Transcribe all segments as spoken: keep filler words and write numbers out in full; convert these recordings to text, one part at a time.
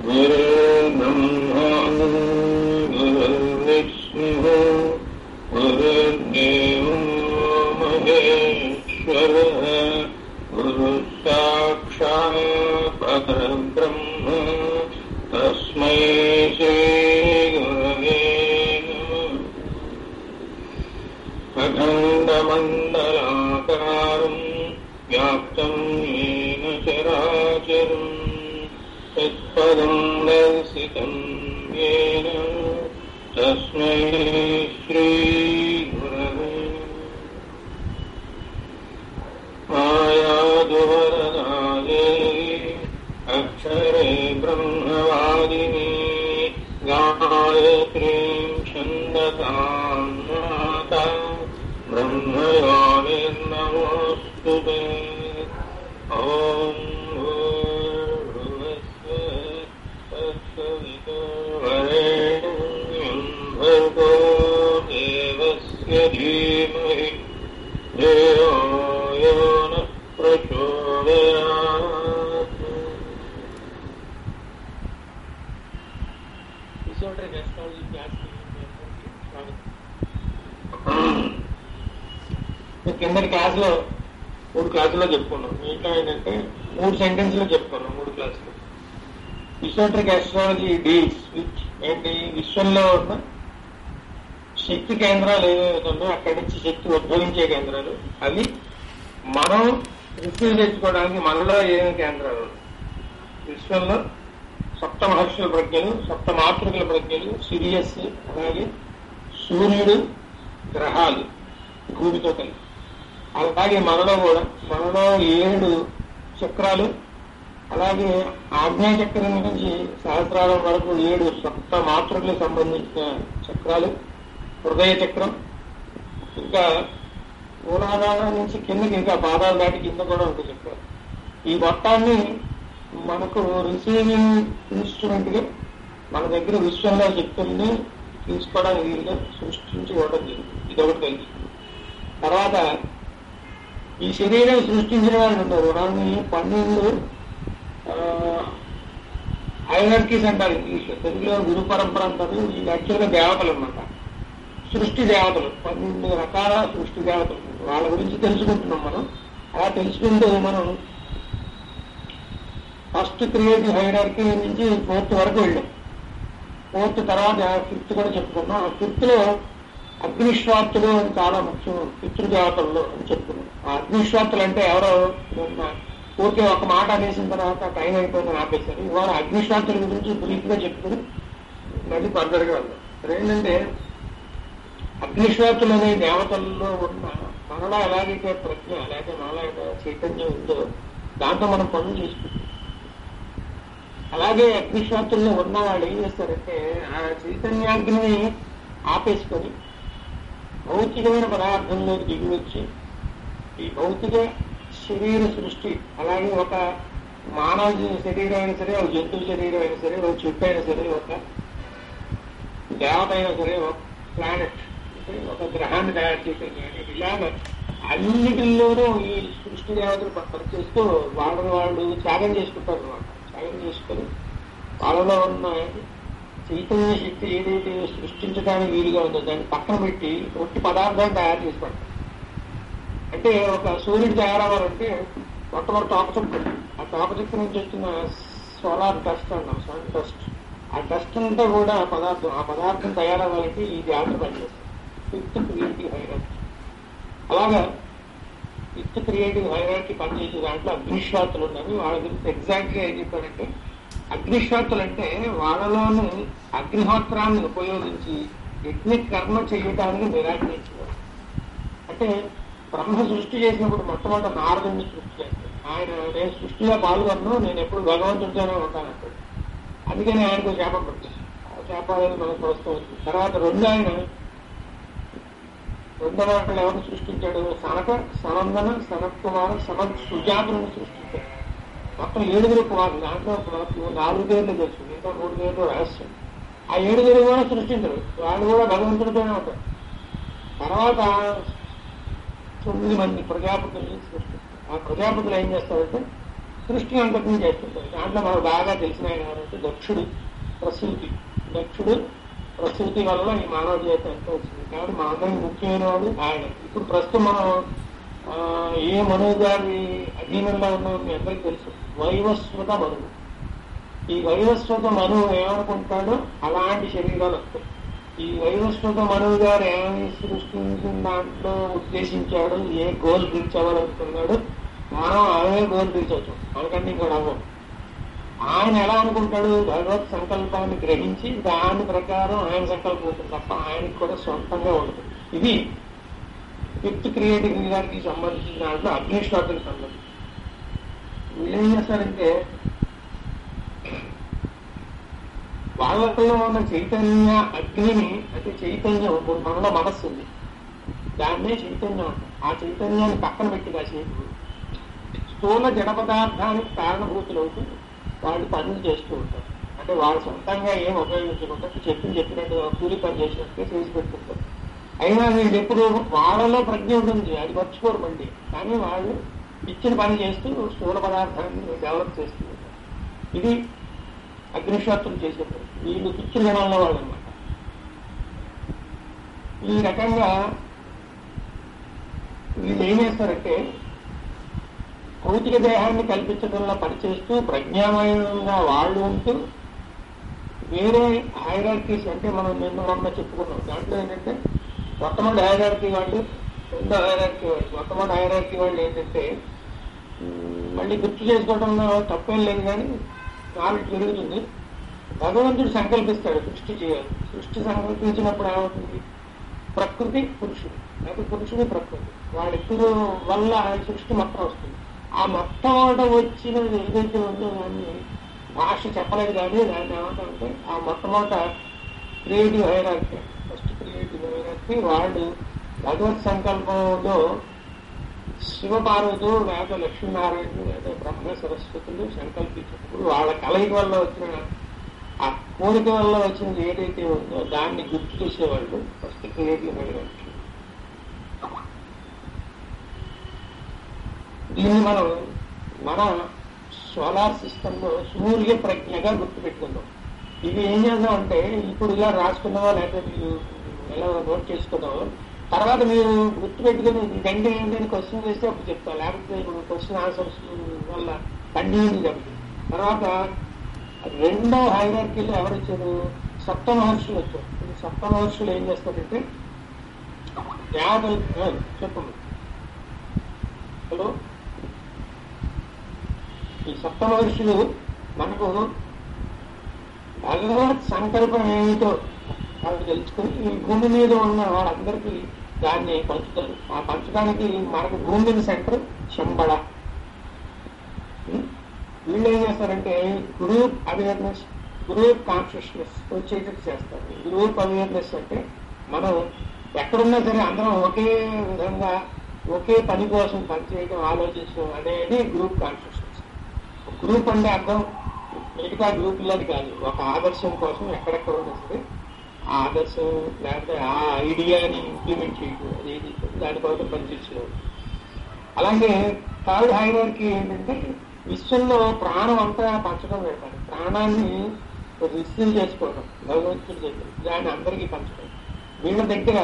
గురుర్బ్రహ్మా గురుర్విష్ణుః గురుర్దేవో మహేశ్వరః గురుః సాక్షాత్ పరబ్రహ్మ తస్మై శ్రీ గురవే నమః. అఖండమండలాకారం వ్యాప్తం येन చరాచరం తత్పదం దర్శితం येन తస్మై శ్రీ గురవే నమః. మాయాదువరదాదేవి అక్షరే బ్రహ్మవాదిని గాయత్రీం ఛందసాం మాతా బ్రహ్మయోనిర్నమోస్తుతే. ఓం భూర్భువస్సుః తత్సవితుర్వరేణ్యం భర్గో దేవస్య ధీమహి ధియో యో నః ప్రచోదయాత్. కిందటి క్లాసులో మూడు క్లాసుల్లో చెప్పుకున్నాం. ఇంకా ఏంటంటే మూడు సెంటెన్స్ లో చెప్పుకున్నాం మూడు క్లాసులు. ఇసోట్రిక్ ఆస్ట్రాలజీ డీల్స్ విచ్ ఏంటి, విశ్వంలో ఉన్న శక్తి కేంద్రాలు ఏవైతుందో అక్కడి నుంచి శక్తి ఉద్భవించే కేంద్రాలు, అవి మనం రిసీవ్ చేసుకోవడానికి మనలో ఏమేమి కేంద్రాలు. విశ్వంలో సప్త మహర్షుల ప్రజ్ఞలు, సప్త మాతృకుల ప్రజ్ఞలు, సిరియస్, అలాగే సూర్యుడు, గ్రహాలు భూమితో కలిసి, అలాగే మనలో కూడా మనలో ఏడు చక్రాలు, అలాగే ఆగ్నేయ చక్రం నుంచి సహస్రారం వరకు ఏడు సప్త మాతృకులకు సంబంధించిన చక్రాలు, హృదయ చక్రం, ఇంకా మూలాధారం నుంచి కిందకి ఇంకా పాదాలు దాటి కింద కూడా ఒక చక్రం. ఈ మొత్తాన్ని మనకు రిసీవింగ్ ఇన్స్ట్రుమెంట్ గా మన దగ్గర విశ్వంలో శక్తుల్ని తీసుకోవడానికి వీలుగా సృష్టించి ఇవ్వడం జరిగింది. ఇదొకటి తెలుసు. తర్వాత ఈ శరీరం సృష్టించిన వాళ్ళు ఉంటారు. దాన్ని పన్నెండు హైరార్కీస్ అంటారు ఇంగ్లీష్, తెలుగులో గురు పరంపర అంటారు. ఈ యాక్చువల్గా దేవతలు అన్నమాట, సృష్టి దేవతలు, పన్నెండు రకాల సృష్టి దేవతలు. వాళ్ళ గురించి తెలుసుకుంటున్నాం మనం. అలా తెలుసుకుంటూ మనం ఫస్ట్ క్రియేటివ్ హైరార్కీ నుంచి ఫోర్త్ వరకు వెళ్ళాం. ఫోర్త్ తర్వాత ఫిఫ్త్ కూడా చెప్పుకున్నాం. ఆ ఫిఫ్త్ లో అగ్నిశ్వాత్తులు అని చాలా ముఖ్యం పితృదేవతల్లో అని చెప్పుకున్నాం. ఆ అగ్నిశ్వాత్తులు అంటే ఎవరో ఊరికే ఒక మాట అనేసిన తర్వాత టైం అయిపోయిందని ఆపేశారు. ఇవాళ అగ్నిశ్వాత్తుల గురించి బ్రీఫ్ గా చెప్పుకుని మళ్ళీ ఫర్దర్గా వెళ్దాం. ఏంటంటే అగ్నిశ్వాత్తులు అనే దేవతల్లో ఉన్న మనలో ఎలాగైతే ప్రజ్ఞ, అలాగే మనలో చైతన్యం ఉందో దాంతో మనం పనులు చేసుకుంటాం. అలాగే అగ్నిశ్వాత్తుల్లో ఉన్న వాళ్ళు ఏం చేస్తారంటే ఆ చైతన్యాగ్ని ఆపేసుకొని భౌతికమైన పదార్థంలోకి దిగి వచ్చి ఈ భౌతిక శరీర సృష్టి, అలాగే ఒక మానవ శరీరం అయినా సరే, ఒక జంతువు శరీరం అయినా సరే, ఒక చెట్టు అయినా సరే, ఒక దేవత అయినా సరే, ఒక ప్లానెట్ ఒక గ్రహాన్ని తయారు చేసే ఇలాగ అన్నిటిల్లోనూ ఈ సృష్టి దేవతలు పనిచేస్తూ వాళ్ళని వాళ్ళు త్యాగం చేసుకుంటారు అనమాట. త్యాగం చేసుకొని వాళ్ళలో ఉన్న చైతన్య శక్తి ఏదైతే సృష్టించడానికి వీలుగా ఉందో దాన్ని పక్కన పెట్టి ఒట్టి పదార్థాన్ని తయారు చేసుకుంటారు. అంటే ఒక సూర్యుడు తయారవ్వాలంటే మొట్టమొదటి తోకచుక్క, ఆ తోకచుక్క నుంచి వచ్చిన సోలార్ డస్ట్ అన్నాం, సన్ డస్ట్. ఆ డస్ట్ అంతా కూడా పదార్థం. ఆ పదార్థం తయారవ్వాలంటే ఈ దేవత పనిచేస్తుంది. Fifth creative hierarchy. అలాగా ఫిఫ్త్ క్రియేటివ్ హైరార్కీ పనిచేసే దాంట్లో అగ్నిశ్వాత్తులు ఉన్నాయి. వాళ్ళ గురించి ఎగ్జాక్ట్ గా ఏం చెప్పారంటే అగ్నిశ్వాత్తులు అంటే వాళ్ళలోని అగ్నిహోత్రాన్ని ఉపయోగించి యజ్ఞ కర్మ చేయడానికి నిరాకరించేవారు. అంటే బ్రహ్మ సృష్టి చేసినప్పుడు మొట్టమొదటి నారదుని సృష్టి చేస్తాడు. ఆయన నేను సృష్టిలో పాల్గొన్నాను, నేను ఎప్పుడు భగవంతుడితోనే ఉంటాను అంటాడు. అందుకని ఆయనకు శాపం పడుతుంది. ఆ శాపాలను మనకు వస్తూ వచ్చింది. తర్వాత రెండు ఆయన రెండవ వాళ్ళు ఎవరు సృష్టించాడు? సనక, సనందన, సనత్ కుమార, సనత్ సుజాతులను సృష్టించాడు. మొత్తం ఏడుగురు కుమారులు. దాంట్లో నాలుగు పేర్లు తెలుసు, ఇంకా మూడు పేర్లు రహస్యం. ఆ ఏడుగురు కూడా సృష్టించరు, వాళ్ళు కూడా భగవంతుడితోనే ఉంటారు. తర్వాత తొమ్మిది మంది ప్రజాపతుల్ని సృష్టిస్తారు. ఆ ప్రజాపతులు ఏం చేస్తారంటే సృష్టిని అంతటిని చేస్తుంటారు. దాంట్లో మనకు బాగా తెలిసిన ఆయన ఎవరంటే దక్షుడు ప్రసూతి. దక్షుడు ప్రసూతి వల్ల ఈ మానవ జీవితం ఎంతో వచ్చింది. కాబట్టి మా అందరికి ముఖ్యమైన వాడు ఆయన. ఇప్పుడు ప్రస్తుతం మనం ఏ మనువు గారి అధీనంలో ఉన్నాం మీ అందరికీ తెలుసు, వైవస్వత మనువు. ఈ వైవస్వత మనువు ఏమనుకుంటాడో అలాంటి శరీరాలు వస్తాయి. ఈ వైవస్వత మనువు గారు ఏమి సృష్టించిన దాంట్లో ఉద్దేశించాడు, ఏ గోల్ రీచ్ అవ్వాలనుకున్నాడు, మనం అవే గోల్ రీచ్ అవుతాం, మనకంటే ఇంకా అవ్వం. ఆయన ఎలా అనుకుంటాడు, భగవత్ సంకల్పాన్ని గ్రహించి దాని ప్రకారం ఆయన సంకల్పం ఉంటుంది తప్ప ఆయనకి కూడా సొంతంగా ఉండదు. ఇది ఫిఫ్త్ క్రియేటివ్ గారికి సంబంధించిన దాంట్లో అగ్నిశ్వాసకి సంబంధించి. వీళ్ళు ఏం చేస్తారంటే వాళ్ళలో ఉన్న చైతన్య అగ్నిని, అంటే చైతన్యం మనలో మనస్సు ఉంది, దాన్నే చైతన్యం అంటారు. ఆ చైతన్యాన్ని పక్కన పెట్టి కాసేపు స్థూల జడ పదార్థానికి కారణభూతులు అవుతూ వాళ్ళు పనులు చేస్తూ ఉంటారు. అంటే వాళ్ళు సొంతంగా ఏం ఉపయోగించకుండా చెప్పి చెప్పినట్టు కూలి పని చేసినట్టుగా చేసి పెట్టుకుంటారు. అయినా వీళ్ళు ఎప్పుడు వాళ్ళలో ప్రజ్ఞ ఉంటుంది, అది మర్చిపోరు మళ్ళీ. కానీ వాళ్ళు ఇచ్చిన పని చేస్తూ స్థూల పదార్థాన్ని డెవలప్ చేస్తూ ఉంటారు. ఇది అగ్నిశ్వాత్రులు చేసేప్పుడు వీళ్ళు పిచ్చి జనాల్లో వాళ్ళు అనమాట. ఈ రకంగా వీళ్ళు ఏం చేస్తారంటే భౌతిక దేహాన్ని కల్పించడంలో పనిచేస్తూ ప్రజ్ఞామయంగా వాళ్ళు ఉంటూ వేరే హైరార్కీస్, అంటే మనం నిన్న మొన్న చెప్పుకున్నాం దాంట్లో ఏంటంటే మొట్టమొదటి హైరార్కీ వాళ్ళు, రెండో హైరార్కీ వాళ్ళు. మొట్టమొదటి హైరార్కీ వాళ్ళు ఏంటంటే మళ్ళీ గుర్తు చేసుకోవడంలో తప్పేం లేదు, కానీ నాలెడ్జ్ పెరుగుతుంది. భగవంతుడు సంకల్పిస్తాడు సృష్టి చేయాలి. సృష్టి సంకల్పించినప్పుడు ఏమవుతుంది, ప్రకృతి పురుషుడు, లేకపోతే పురుషుడు ప్రకృతి, వాళ్ళిద్దరు వల్ల సృష్టి మొత్తం వస్తుంది. ఆ మొట్టమొదట వచ్చినది ఏదైతే ఉందో దాన్ని భాష చెప్పలేదు, కానీ దాన్ని ఏమంటారంటే ఆ మొట్టమొదట creative hierarchy, first creative hierarchy వాళ్ళు భగవత్ సంకల్పంలో శివపార్వతులు లేదా లక్ష్మీనారాయణుడు లేదా బ్రహ్మ సరస్వతులు సంకల్పించినప్పుడు వాళ్ళ కలయిక వల్ల వచ్చిన ఆ కోరిక వల్ల వచ్చినది ఏదైతే ఉందో దాన్ని గుర్తు చేసేవాళ్ళు ఫస్ట్ క్రియేటివ్ హైరార్కీ. దీన్ని మనం మన సోలార్ సిస్టమ్ లో సూర్య ప్రజ్ఞగా గుర్తుపెట్టుకుందాం. ఇవి ఏం చేద్దామంటే ఇప్పుడు ఇలా రాసుకున్నావా లేకపోతే మీరు ఎలా నోట్ చేసుకున్నావో తర్వాత మీరు గుర్తుపెట్టుకుని ఇదంటే ఏంటని క్వశ్చన్ చేస్తే అప్పుడు చెప్తాను, లేకపోతే ఇప్పుడు క్వశ్చన్ ఆన్సర్స్ వల్ల కంటిన్యూ చెప్తాను. తర్వాత రెండో హైరార్కీలో ఎవరు వచ్చారు, సప్త మహర్షులు వచ్చారు. ఈ సప్త మహర్షులు ఏం చేస్తారంటే యాభై చెప్పండి హలో ఈ సప్త మహర్షులు మనకు భగవత్ సంకల్పం ఏమిటో వాళ్ళు తెలుసుకుని ఈ భూమి మీద ఉన్న వాళ్ళందరికీ దాన్ని పంచుతారు. ఆ పంచడానికి మనకు భూమిని సెంటర్ శంబళ. వీళ్ళు ఏం చేస్తారంటే గ్రూప్ అవేర్నెస్, గ్రూప్ కాన్షియస్నెస్ వచ్చేటట్టు చేస్తారు. గ్రూప్ అవేర్నెస్ అంటే మనం ఎక్కడున్నా సరే అందరం ఒకే విధంగా ఒకే పని కోసం పనిచేయడం, ఆలోచించడం అనేది గ్రూప్ కాన్షియస్నెస్. గ్రూప్ అంటే అర్థం మిగతా గ్రూపులది కాదు, ఒక ఆదర్శం కోసం ఎక్కడెక్కడ ఉన్నా సరే ఆ ఆదర్శం లేకపోతే ఆ ఐడియాని ఇంప్లిమెంట్ చేయడం అనేది దానికోసం పనిచేసేవాడు. అలాగే థర్డ్ హైరార్కీ ఏంటంటే విశ్వంలో ప్రాణం అంతా పంచడం పెడతారు. ప్రాణాన్ని రిసీవ్ చేసుకోవడం భగవంతుడి దగ్గర, దాన్ని అందరికీ పంచడం. వీళ్ళ దగ్గర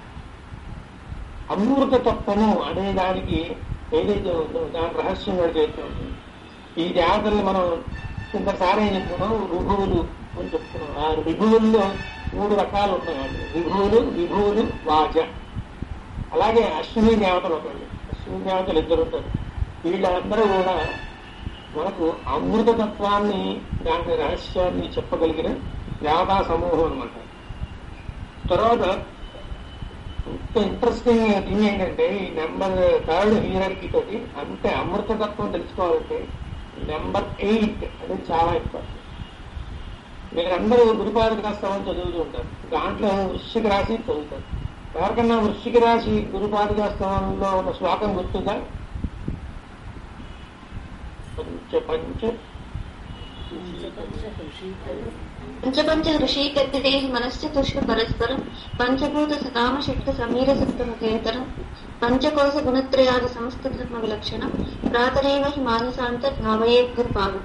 అమృత తత్వము అనే దానికి ఏదైతే ఉందో దాని రహస్యం కూడా చేస్తూ ఉంటుంది. ఈ దేవతల్ని మనం ఇంతసారి ఏం చెప్పుకున్నాం, రుభువులు అని చెప్పుకున్నాం. ఆ రిభువుల్లో మూడు రకాలు ఉన్నాయి. విభువులు, విభువులు, వాజ. అలాగే అశ్విని దేవతలు ఒకళ్ళు, అశ్విని దేవతలు ఇద్దరు ఉంటారు. వీళ్ళందరూ కూడా మనకు అమృతతత్వాన్ని దాని రహస్యాన్ని చెప్పగలిగిన దేవతా సమూహం అనమాట. తర్వాత ఇంట్రెస్టింగ్ థింగ్ ఏంటంటే ఈ నెంబర్ థర్డ్ హీరార్కీ తోటి అంతే అమృతతత్వం తెలుసుకోవాలంటే నెంబర్ ఎయిట్ అనేది చాలా ఇంపార్టెంట్. మీరందరూ గురుపాదుకాస్తవం చదువుతూ ఉంటారు, దాంట్లో వృశ్చిక రాశి చదువుతారు. ఎవరికన్నా వృశ్చిక రాశి గురుపాదుకాస్తవంలో ఉన్న శ్లోకం గుర్తుందా? పంచ పంచ పంచపంచ హృషీకర్తితే మనశ్చతుష్క పరస్పరం పంచభూత సకామ షట్క సమీర సప్తముఖేతరం పంచకోశ గుణత్రయాది సమస్త ధర్మ విలక్షణం ప్రాతరేవ హి మానసాంత భావయేద్గురు పాదుక.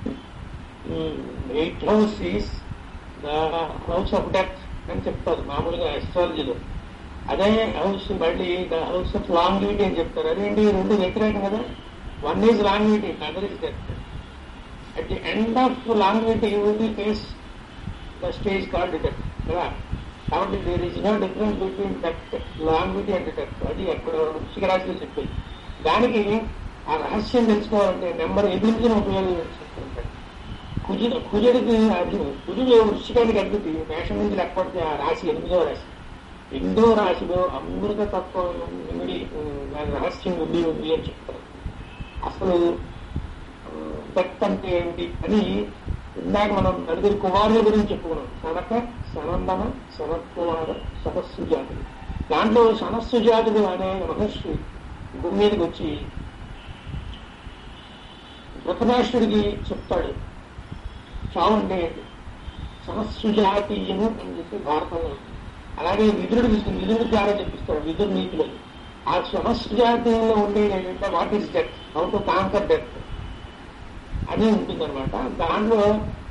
Eighth house is the house of death అని చెప్తారు మామూలుగా అస్ట్రాలజీలో. అదే హౌస్ మళ్ళీ ద హౌస్ ఆఫ్ లాంగివిటీ అని చెప్తారు. అదేంటి రెండు వ్యతిరేకం కదా. One is longevity, other is death. At the end of longevity you will face the stage called death కదా. కాబట్టి there is no difference between death, longevity and death. అది అక్కడ వృశ్చిక రాశిలో చెప్పేది. దానికి ఆ రహస్యం తెలుసుకోవాలంటే నెంబర్ ఎనిమిదిని ఉపయోగించుకుంటాడు. కుజుడు కుజుడికి అర్జును కుజుడు వృశ్చికానికి అద్భుతి మేషం నుంచి లేకపోతే ఆ రాశి ఎనిమిదో రాశి. ఎనిమిదో రాశిలో అమృత తత్వం నిమిడి దాని రహస్యం ఉంది ఉంది అని చెప్తారు. అసలు డెత్ అంటే ఏంటి అని ఇందాక మనం నలుగురు కుమారుల గురించి చెప్పుకున్నాం. సనక, సనందన, సనత్కుమార, సనస్సుజాతుడు. దాంట్లో సనస్సుజాతుడు అనే మహర్షి భూమి మీదకి వచ్చి ధృతరాష్ట్రుడికి చెప్తాడు చావంటే ఏంటి, సనస్సుజాతీయము అని చెప్పి భారతంలో. అలాగే విదురుడికి విదురుడి ద్వారా చెప్పిస్తాడు విదురు నీతిలో. ఆ సనస్సుజాతీయంలో ఉండేది ఏంటంటే what is death, how to conquer death అని ఉంటుందన్నమాట. దాంట్లో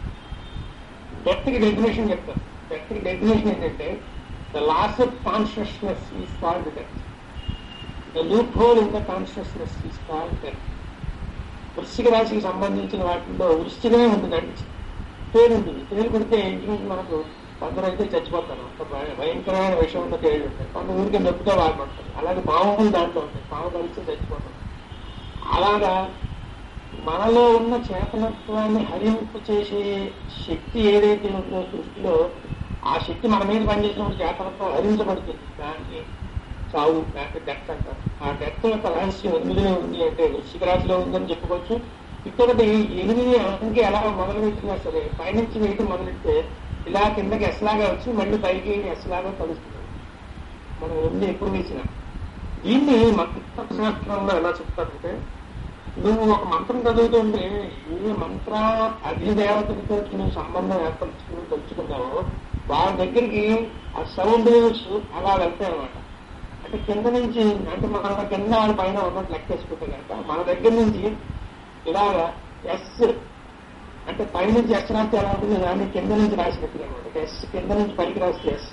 డెత్ కి డెఫినేషన్ చెప్తారు. డెత్ కి డెఫినేషన్ ఏంటంటే the loss of consciousness is called death, the loophole in the consciousness is called death. వృశ్చిక రాశికి సంబంధించిన వాటిల్లో వృశ్చికమే ఉంటుందండి, తేలు ఉంటుంది. తేలు కొడితే ఇంటి మనకు కొందరు అయితే చచ్చిపోతారు, అంత భయంకరమైన విషయం ఉన్న తేళ్ళు ఉంటాయి. కొంత ఊరికి నొప్పితో బాధపడతారు. అలాగే పాములు దాంట్లో ఉంటాయి, పాము కలిస్తే చచ్చిపోతారు. అలాగా మనలో ఉన్న చేతనత్వాన్ని హరింపు చేసే శక్తి ఏదైతే ఉందో సృష్టిలో, ఆ శక్తి మన మీద పనిచేసినప్పుడు చేతనత్వం హరించబడుతుంది. దాన్ని చావు, దానికి డెత్ అంటారు. ఆ డెత్ యొక్క రహస్యం ఎనిమిదిలో ఉంది అంటే వృశ్చిక రాశిలో ఉందని చెప్పుకోవచ్చు. ఇక్కడది ఎనిమిది అంకె ఎలా మొదలుపెట్టినా సరే పైనుంచి వేయటం మొదలెడితే ఇలా కిందకి ఎస్లాగా వచ్చి మళ్ళీ పైకి ఎస్లాగా కలుస్తుంది. మనం ఎనిమిది ఎప్పుడు వేసినా. దీన్ని మంత్రశాస్త్రంలో ఎలా చెప్తారంటే, నువ్వు ఒక మంత్రం చదువుతుంటే ఏ మంత్ర అధిదేవతలతో నువ్వు సంబంధం ఏర్పరచుకుని తెలుసుకున్నావో వాళ్ళ దగ్గరికి ఆ సౌండ్ వేవ్స్ అలా వెళ్తాయి అనమాట. అంటే కింద నుంచి, అంటే మన కింద వాళ్ళ పైన ఉన్నట్టు లెక్కేసుకుంటే కనుక మన దగ్గర నుంచి ఇలాగా ఎస్ అంటే పైనుంచి ఎస్ రాస్తే ఎలా ఉంటుంది, దాన్ని కింద నుంచి రాసినట్టుగా అనమాట. ఎస్ కింద నుంచి పైకి రాస్తే ఎస్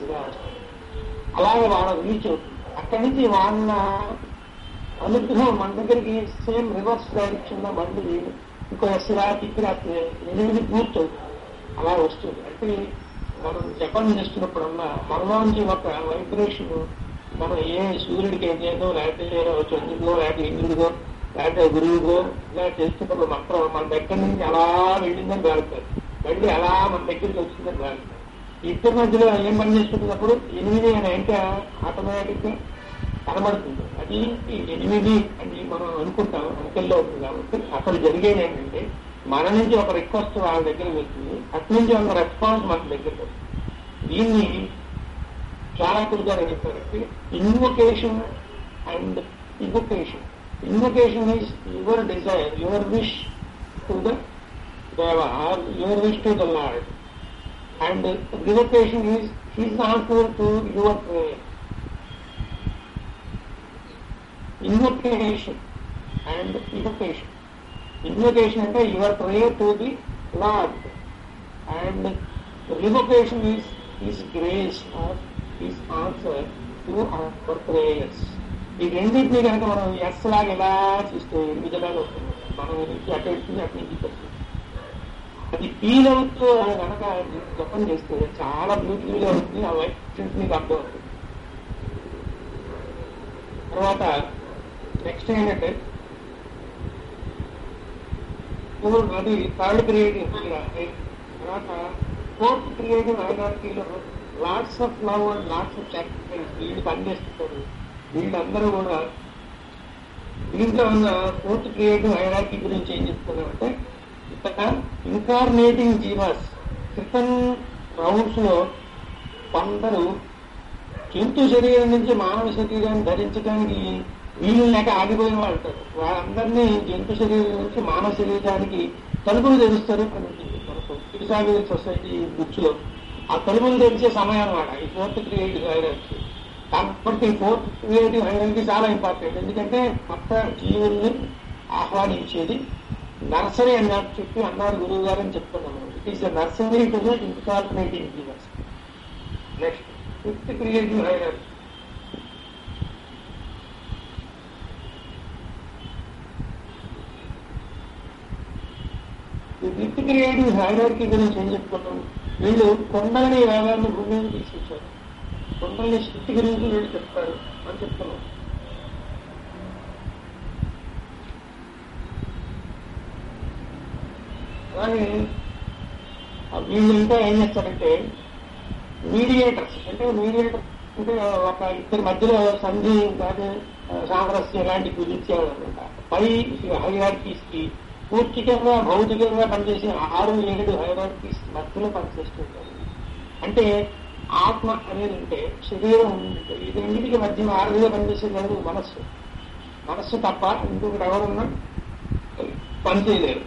అలాగే వాళ్ళ రీచ్ అవుతుంది. అక్కడి నుంచి వాళ్ళ అనుగ్రహం మన దగ్గరికి సేమ్ రివర్స్ డైరెక్షన్ లో మళ్ళీ ఇంకో ఎస్ రా తిప్పి రాస్తే ఎనిమిది పూర్తవుతుంది. అలా వస్తుంది. అంటే మనం జపం చేస్తున్నప్పుడల్లా మనలోంచి ఒక వైబ్రేషన్ మనం ఏ సూర్యుడికి ఏం చేయదో, లేకపోతే చంద్రుడిలో, లేకపోతే ఇంద్రుడిగో, లేకపోతే గురువుగో ఇలా చేస్తున్నప్పుడు మంత్రం మన దగ్గర నుంచి అలా వెళ్ళిందని వెళ్తారు, వెళ్ళి అలా మన దగ్గరికి వచ్చిందని వెళ్తారు. ఇద్దరి మధ్యలో ఏం పని చేసుకుంటున్నప్పుడు ఎనిమిది అనే అంటే ఆటోమేటిక్ గా కనబడుతుంది. అది ఎనిమిది అని మనం అనుకుంటాం, అంకెల్లో ఉంటుంది. కాబట్టి అసలు జరిగేది ఏంటంటే మన నుంచి ఒక రిక్వెస్ట్ వాళ్ళ దగ్గర వెళ్తుంది, అటు నుంచి ఒక రెస్పాన్స్ మన దగ్గరికి వస్తుంది. దీన్ని చాలా కులుగా చెప్తారంటే invocation and invocation. Invocation is your desire, your wish to the deva or your wish to the lord. And revocation is his answer to your prayer. Invocation and invocation. Invocation అంటే your prayer to the lord, and revocation is his grace or his answer to our prayers. ఈ రెండింటినీ కనుక మనం yes లాగా ఎలా చూస్తే ఎనిమిదిలాగా వస్తుంది. మనం అటు వెళ్తుంది, అటు నుంచి వస్తుంది. అది ఫీల్ అవుతూ కనుక జపం చేస్తే చాలా బ్యూటిఫుల్ గా ఉంటుంది. ఆ వైబ్రేషన్స్ మీకు అర్థం అవుతుంది. తర్వాత నెక్స్ట్ ఏంటంటే అది థర్డ్ క్రియేటివ్. తర్వాత ఫోర్త్ క్రియేటివ్ హైరార్కీలో lots of love and lots of sacrifice వీళ్ళు పనిచేస్తుంటారు. వీళ్ళందరూ కూడా దీంట్లో ఉన్న ఫోర్త్ క్రియేటివ్ హైరార్కీ గురించి ఏం చెప్తున్నామంటే, ఇక్కడ ఇన్కార్నేటింగ్ జీవాస్ క్రితం రౌండ్స్ లో కొందరు జంతు శరీరం నుంచి మానవ శరీరాన్ని ధరించడానికి వీళ్ళు లేక ఆగిపోయిన వాళ్ళు ఉంటారు. వాళ్ళందరినీ జంతు శరీరం నుంచి మానవ శరీరానికి తలుపులు తెరుస్తారు అని ఉంటుంది మనకు ఫిలసాఫికల్ సొసైటీ బుక్స్ లో. ఆ తలుపులు తెరిచే సమయం అన్నమాట ఈ ఫోర్త్ క్రియేటివ్ హైరార్కీ. కాబట్టి ఫోర్త్ క్రియేటివ్ హైరార్కీ చాలా ఇంపార్టెంట్. ఎందుకంటే కొత్త జీవుల్ని ఆహ్వానించేది నర్సరీ అని చెప్పి అన్నారు గురువు గారు అని చెప్తున్నాను. It is nursery to incorporating జీవర్స్. Next fifth creative hierarchy. ఈ ఫిఫ్త్ క్రియేటివ్ హైరార్కీ గురించి ఏం చెప్పుకున్నాం? వీళ్ళు కొండలని వేగాన్ని భూమి మీద తీసుకొచ్చారు. కొండల్ని శక్తి గురించి వీళ్ళు చెప్తారు అని చెప్తున్నాం. అలాగే వీళ్ళు ఇంకా ఏం చేస్తారంటే మీడియేటర్స్. అంటే మీడియేటర్ అంటే ఒక ఇద్దరి మధ్యలో సంధి కాదు సామరస్యం ఇలాంటి కుదిర్చేవాళ్ళనమాట. పై హైరార్కీస్ కి పూర్తికంగా భౌతికంగా పనిచేసే ఆరు ఏడు హైరార్కీస్ మధ్యలో పనిచేస్తుంటారు. అంటే ఆత్మ అనేది ఉంటే శరీరం ఉంటే ఇది రెండింటికి మధ్య ఆరుగా పనిచేసేది మనస్సు. మనస్సు తప్ప ఇంకొకటి ఎవరున్నా పనిచేయలేరు.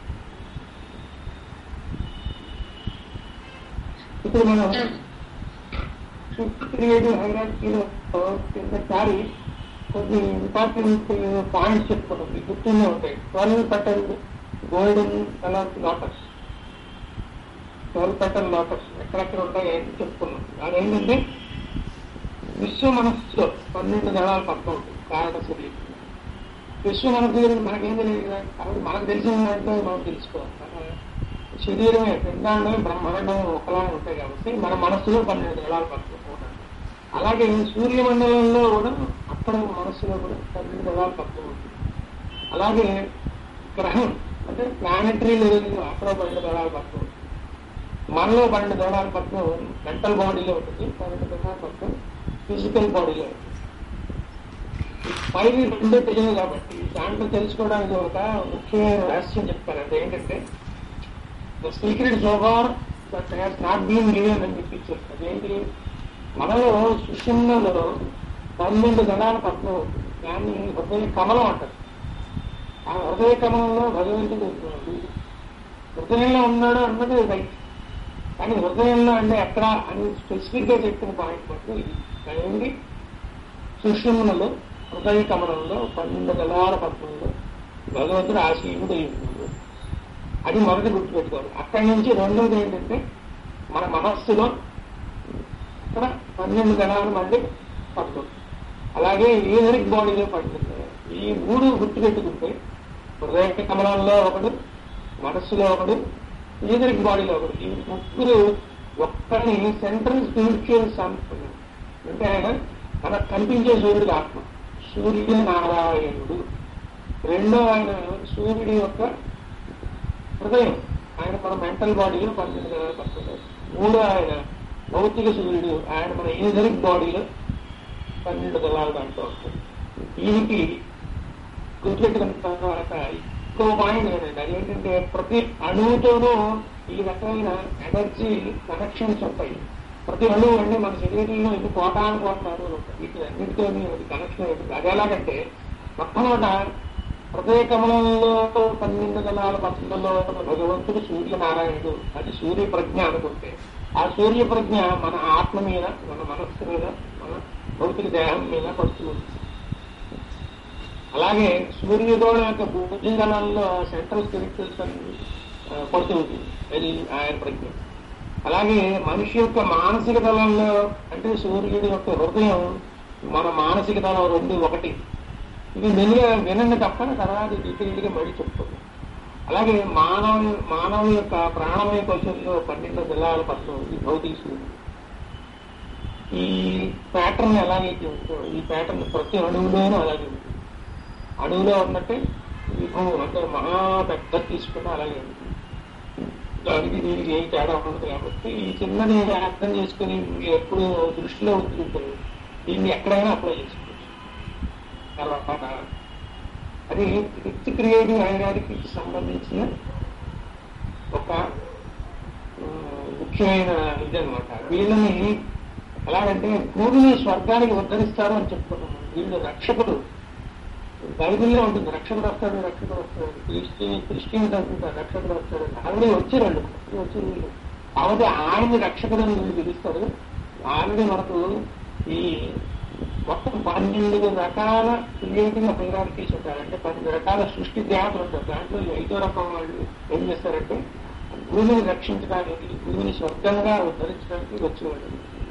ఇప్పుడు మనం క్రియేటివ్ హైరార్కీలో కిందసారి కొన్ని ఇంపార్టెంట్ పాయింట్స్ చెప్పుకున్నాం. ఈ గుర్తునే ఉంటాయి. Twelve petal golden colour lotus, twelve petal lotus ఎక్కడెక్కడ ఉంటాయని చెప్పుకున్నాం. అదేంటంటే విశ్వ మనస్సులో పన్నెండు దళాలు పక్క ఉంటుంది. కారణ శరీరం విశ్వ మనస్సు గురించి మనకేం తెలియదు కదా. కాబట్టి మనకు తెలిసిన దాంట్లో మనం తెలుసుకోవాలి. శరీరమే పిండాండం బ్రహ్మాండం ఒకలా ఉంటాయి కాబట్టి మన మనస్సులో పన్నెండు దళాలు పక్క ఉంటాయి. అలాగే సూర్యమండలంలో కూడా అక్కడ మనస్సులో కూడా పన్నెండు దళాలు పక్క ఉంటుంది. అలాగే గ్రహం అంటే ప్లానటరీ లెవెల్ అక్కడ పన్నెండు దళాలు పక్క ఉంటుంది. మనలో పన్నెండు దళాలు పక్క మెంటల్ బాడీలో ఉంటుంది. పన్నెండు దళాలు పక్క ఫిజికల్ బాడీలో ఉంటుంది. పైవి రెండో తెలియదు కాబట్టి దాంట్లో తెలుసుకోవడానికి ఒక ముఖ్యమైన రహస్యం చెప్తారు. అంటే ఏంటంటే ద సీక్రెట్ జోబార్ that has not been given అని చెప్పి అదేంటి మనలో సుషుమ్నలో పన్నెండు దళాల పద్మం దాన్ని హృదయ కమలం అంటారు. ఆ హృదయ కమలంలో భగవంతుడు హృదయంలో ఉన్నాడు అన్నది రైట్. కానీ హృదయంలో అంటే ఎక్కడ అని స్పెసిఫిక్ గా చెప్పిన పాయింట్ మటు ఇది అదేంటి సుషుమ్నలో హృదయ కమలంలో పన్నెండు దళాల పద్మంలో భగవంతుడు ఆశీనుడు అయింది. అది మొదటి గుర్తుపెట్టుకోవాలి. అక్కడి నుంచి రెండోది ఏంటంటే మన మనస్సులో ఇక్కడ పన్నెండు గణాల మంది పడుతుంది. అలాగే ఈథరిక్ బాడీలో పడుతుంది. ఈ మూడు గుర్తుపెట్టుకుంటే హృదయ కమలంలో ఒకడు, మనస్సులో ఒకడు, ఈథరిక్ బాడీలో ఒకడు. ఈ ముగ్గురు ఒక్కరిని సెంట్రల్ స్పిరిచువల్ సంపద అంటే ఆయన మనకు కనిపించే సూర్యుడు ఆత్మ సూర్య నారాయణుడు. రెండో ఆయన సూర్యుడి యొక్క హృదయం ఆయన మన మెంటల్ బాడీలో పన్నెండు గణాలు పడుతుంది. మూడో ఆయన భౌతిక సూర్యుడు ఆయన మన ఈథరిక్ బాడీలో పన్నెండు దళాలు దాంట్లో వస్తుంది. దీనికి గుర్తుపెట్టుకున్న తర్వాత ఇంకో పాయింట్ ఏంటంటే అదేంటంటే ప్రతి అణువుతోనూ ఈ రకమైన ఎనర్జీ కనెక్షన్స్ ఉంటాయి. ప్రతి అణువు అంటే మన శరీరంలో ఎన్ని కోటాను కోట్ల అణువులు ఉంటాయి. వీటి అన్నింటితో కనెక్షన్ అవుతుంది. అది ఎలాగంటే మొట్టమొదట హృదయ కమలంలో పన్నెండు దళాల పద్మంలో భగవంతుడు సూర్యనారాయణుడు. అది సూర్య ప్రజ్ఞ అనుకుంటే ఆ సూర్య ప్రజ్ఞ మన ఆత్మ మీద, మన మనస్సు మీద, మన భౌతిక దేహం మీద పడుతుంది. అలాగే సూర్యోదయం యొక్క భుజంగణంలో సెంట్రల్ స్పిరిచువల్స్ అనేది పడుతుంది. అది ఆయన ప్రజ్ఞ. అలాగే మనిషి యొక్క మానసిక దళంలో అంటే సూర్యుడి యొక్క హృదయం మన మానసిక దళం రెండు ఒకటి. ఇది మెల్లిగా వినండి తప్ప తర్వాత డీటెయిల్గా మళ్ళీ చెప్తుంది. అలాగే మానవ మానవ యొక్క ప్రాణమయ కోశంలో పన్నెండు దళాలు పడుతుంది భౌతిక సూర్యుడు. ఈ ప్యాటర్న్ ఎలాగైతే ఉందో ఈ ప్యాటర్న్ ప్రతి అణువులోనూ అలాగే ఉంటుంది. అణువులో ఉన్నట్టే విభవం అంటే మహా పెద్ద తీసుకున్న అలాగే ఉంటుంది. దానికి దీనికి ఏం తేడా ఉండదు. కాబట్టి ఈ చిన్నది అర్థం చేసుకుని ఎప్పుడు దృష్టిలో ఉంటుంటే దీన్ని ఎక్కడైనా అప్లై చేసుకోవచ్చు. తర్వాత అది ఫిఫ్త్ క్రియేటివ్ హైరార్కీకి సంబంధించిన ఒక ముఖ్యమైన ఇది అనమాట. వీళ్ళని ఎలాగంటే భూమిని స్వర్గానికి ఉద్ధరిస్తారు అని చెప్పుకున్నాము. వీళ్ళు రక్షకుడు. బైబిల్లో ఉంటుంది, రక్షకుడు వస్తాడు రక్షకుడు వస్తాడు, క్రిస్టియన్ క్రిస్టియన్స్ అనుకుంటారు రక్షకుడు వస్తాడు. ఆల్రెడీ వచ్చారండి, వచ్చి వీళ్ళు కాబట్టి ఆయన్ని రక్షకుడు అని వీళ్ళు పిలుస్తారు. ఆల్రెడీ మనకు ఈ మొత్తం పన్నెండు రకాల క్రియేటివ్ హైరార్కీస్ ఉంటారు, అంటే పన్నెండు రకాల సృష్టి దేవతలు ఉంటారు. దాంట్లో ఐదో రకం వాళ్ళు ఏం చేస్తారంటే భూమిని రక్షించడానికి, భూమిని స్వర్గంగా ఉద్ధరించడానికి వచ్చేవాళ్ళు.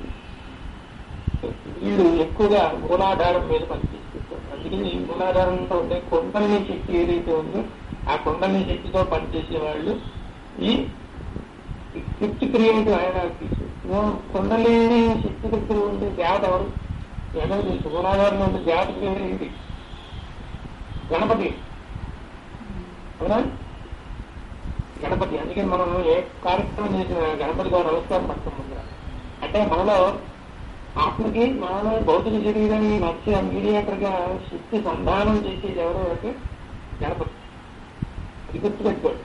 వీళ్ళు ఎక్కువగా మూలాధారం మీద పనిచేస్తుంటారు. అందుకని ఈ మూలాధారంలో ఉండే కొండలని శక్తి ఏదైతే ఉందో ఆ కొండలని శక్తితో పనిచేసే వాళ్ళు ఈ ఫిఫ్త్ క్రియేటివ్ హైరార్కీస్. కొండలేని శక్తి దగ్గర ఉండే దేవత ఎవరు? ఏదో తెలుసు. మూలాధారంలో ఉండే దేవత పేరు ఏంటి? గణపతి. అవునా? గణపతి. అందుకని మనం ఏ కార్యక్రమం చేసిన గణపతి గారు నమస్కారం పడతాం ముందర. అంటే మనలో ఆత్మకి మనలో భౌతిక శరీరాన్ని మధ్య మీడియేటర్ గా శక్తి సంధానం చేసేది ఎవరో అంటే గణపతి. అది గుర్తుపెట్టుకోండి.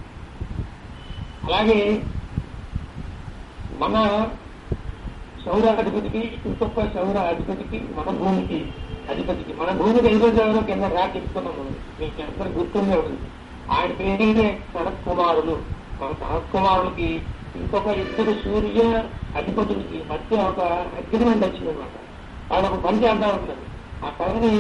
అలాగే మన సౌర అధిపతికి, ఇంకొక సౌర అధిపతికి, మన భూమికి అధిపతికి, మన భూమికి అధిపతి ఎవరో కింద రా చెప్తున్నాము, మీకు అందరూ గుర్తుండే ఉంటుంది. ఆయన పేరే సనత్ కుమారులు. మన సనత్ కుమారులకి ఇంకొక ఇద్దరు సూర్య అధిపతులకి మధ్య ఒక అగ్రిమెంట్ వచ్చిందనమాట. వాళ్ళు ఒక పని చేద్దాం ఉంటుంది. ఆ పనిని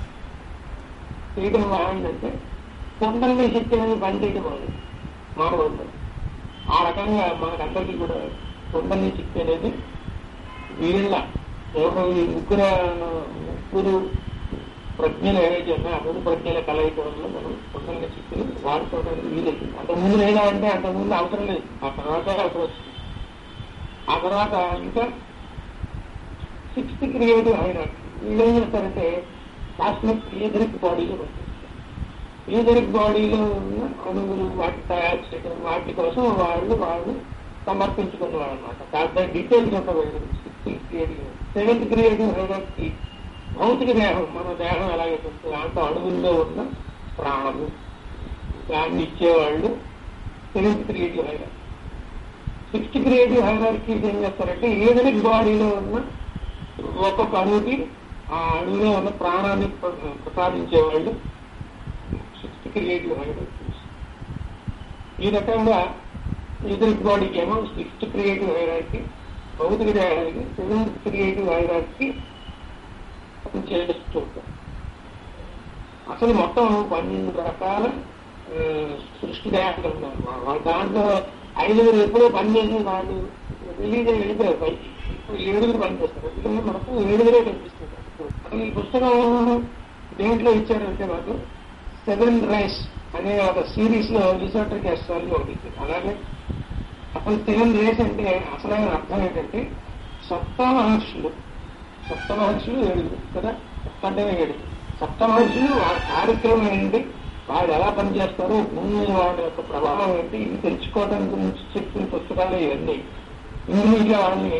చేయడం ఏంటంటే కొండల్ని శక్తి అనేది పని చేయడం అనేది మానవుడు. ఆ రకంగా మనకందరికీ కూడా కొండల్ని శక్తి అనేది వీళ్ళ ఈ ముగ్గురు ముగ్గురు ప్రజ్ఞలు ఏవైతే ఉన్నాయో ఆ మూడు ప్రజ్ఞల కలయిక వల్ల మనం కొండల్ని శక్తిని వాడుకోవడానికి వీలైంది. అంతకుముందు లేదా అంటే అంతకుముందు అవసరం లేదు, ఆ తర్వాత అవసరం వచ్చింది. ఆ తర్వాత ఇంకా సిక్స్త్ క్రియేటివ్ హైరార్కీ. వీళ్ళు ఏం చేస్తారంటే కాస్మిక్ ఏదరిక్ బాడీలో పనిచేస్తారు. ఏదరిక్ బాడీలో ఉన్న అణువులు వాటి తయారు చేయడం, వాటి కోసం వాళ్ళు వాళ్ళు సమర్పించుకునేవాడు అనమాట. దాంట్లో డీటెయిల్స్ ఉంటుంది. Sixth creative. Seventh creative hierarchy భౌతిక దేహం, మన దేహం ఎలాగైతే ఉంటుంది దాంట్లో అణువుల్లో ఉన్న ప్రాణము, దాన్ని ఇచ్చేవాళ్ళు seventh creative hierarchy. Sixth creative hierarchy ఏం చేస్తారంటే ఏదైనా బాడీలో ఉన్న ఒక్కొక్క అణువుకి ఆ అణువులో ఉన్న ప్రాణాన్ని ప్రసాదించేవాళ్ళు సిక్స్త్ క్రియేటివ్ హైరార్కీస్. ఈ రకంగా ఎదురికి బాడీకి ఏమో సిక్స్త్ క్రియేటివ్ హైరార్కీ, భౌతిక దేహానికి సెవెంత్ క్రియేటివ్ హైరార్కీ చేస్తూ ఉంటాం. అసలు మొత్తం పన్నెండు రకాల సృష్టి దేవతలు ఉన్నారు. వాళ్ళ దాంట్లో ఐదుగురు ఎప్పుడో పనిచేసి వాళ్ళు రిలీజ్ అయ్యి వెళ్ళిపోయారు పైకి. ఏడుగురు పనిచేస్తారు. ఎందుకంటే మనకు ఏడుగురే కనిపిస్తుంది. అసలు ఈ పుస్తకం దేంట్లో ఇచ్చారంటే మాకు సెవెన్ రైస్ అనే ఒక సిరీస్ లో రిసర్టర్ చేస్తారు ఒకటి. అలాగే అసలు సెవెన్ రేస్ అంటే అసలైన అర్థం ఏంటంటే సప్త మహర్షులు. సప్త మహర్షులు ఏడుగురు కదా, సప్త అంటే ఏడుగురు. సప్త మహర్షులు వాళ్ళ కార్యక్రమం ఏంటి, వాళ్ళు ఎలా పనిచేస్తారు, ముందు వాళ్ళ యొక్క ప్రభావం ఏంటి, ఇది తెలుసుకోవడం గురించి చెప్పిన పుస్తకాలు ఇవన్నీ. ఇంగ్లీష్లో వాళ్ళని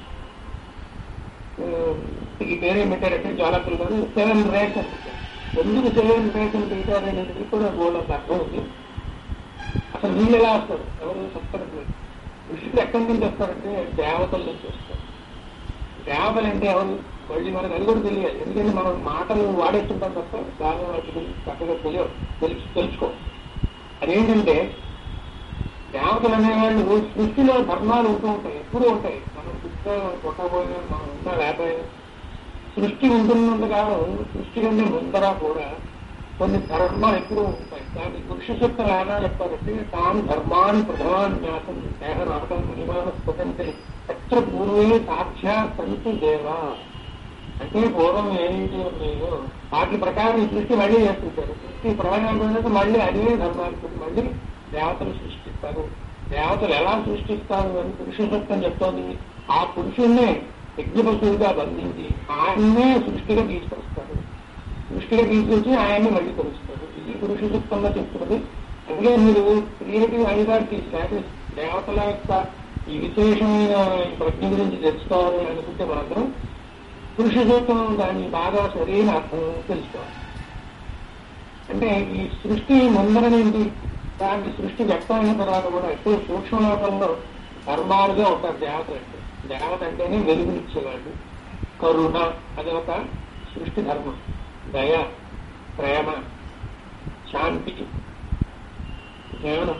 ఈ పేరేం పెట్టారంటే జ్వాలకులు గారు సెవెన్ రేస్ అని పెట్టారు. ఎందుకు సెవెన్ రేస్ అని పెట్టారు అనేది కూడా గోళ అర్థం ఉంది. అసలు వీళ్ళు ఎలా వస్తారు, ఎవరు సప్తరులు ఋషులు ఎక్కడి నుంచి వస్తారంటే దేవతల నుంచి వస్తారు. దేవతలు అంటే ఎవరు మళ్ళీ మనకు అది కూడా తెలియాలి. ఎందుకంటే మనం మాటలు వాడేస్తుంటాం తప్ప దాని వాటి గురించి చక్కగా తెలియదు, తెలుసు తెలుసుకో. అదేంటంటే దేవతలు అనేవాళ్ళు సృష్టిలో ధర్మాలు ఉంటూ ఉంటాయి, ఎప్పుడూ ఉంటాయి. మనం సృష్టిలో కొట్టబోయినా మనం ఉన్నా లేకపోయినా సృష్టి ఉంటున్నంత కాలం సృష్టి కంటే ముందర కూడా కొన్ని ధర్మాలు ఎప్పుడూ ఉంటాయి. దాన్ని పురుష సూక్తం ఎలా చెప్తారంటే తాను ధర్మాన్ని ప్రధాన్యాసం దేహ నాటం నిమాన స్వతంత్రి ఎత్ర పూర్వే సాక్షా సంతు దేవా. అంటే పూర్వం ఏదైతే ఉన్నాయో వాటి ప్రకారం ఈ సృష్టి మళ్ళీ చేస్తుంటారు. సృష్టి ప్రళయం మళ్ళీ అదే ధర్మాలు మళ్ళీ దేవతలు సృష్టిస్తారు. దేవతలు ఎలా సృష్టిస్తారు అని పురుష సూక్తం చెప్తోంది. ఆ పురుషుణ్ణే యజ్ఞపశువుగా బంధించి ఆయన్నే సృష్టిగా తీసుకొస్తారు. సృష్టిగా తీసుకొచ్చి ఆయన్ని మళ్ళీ కొలుస్తారు. ఇది పురుష సూక్తంగా చెప్తున్నది. అందుకే మీరు క్రియేటివ్ హైరార్కీ స్టాటస్ దేవతల యొక్క ఈ విశేషమైన ప్రజ్ఞ గురించి తెలుసుకోవాలి అనుకుంటే మాత్రం పురుష సూక్తం దాన్ని బాగా సరైన అర్థం తెలుసుకోవాలి. అంటే ఈ సృష్టి ముందరనేది దాని సృష్టి వ్యక్తమైన తర్వాత కూడా ఎక్కువ సూక్ష్మలోకంలో ధర్మాలుగా ఉంటారు దేవతలు. అంటే దేవత అంటేనే వెలుగునిచ్చేవాళ్ళు. కరుణ అది ఒక సృష్టి ధర్మం. దయ ప్రేమ, శాంతి, జ్ఞానం,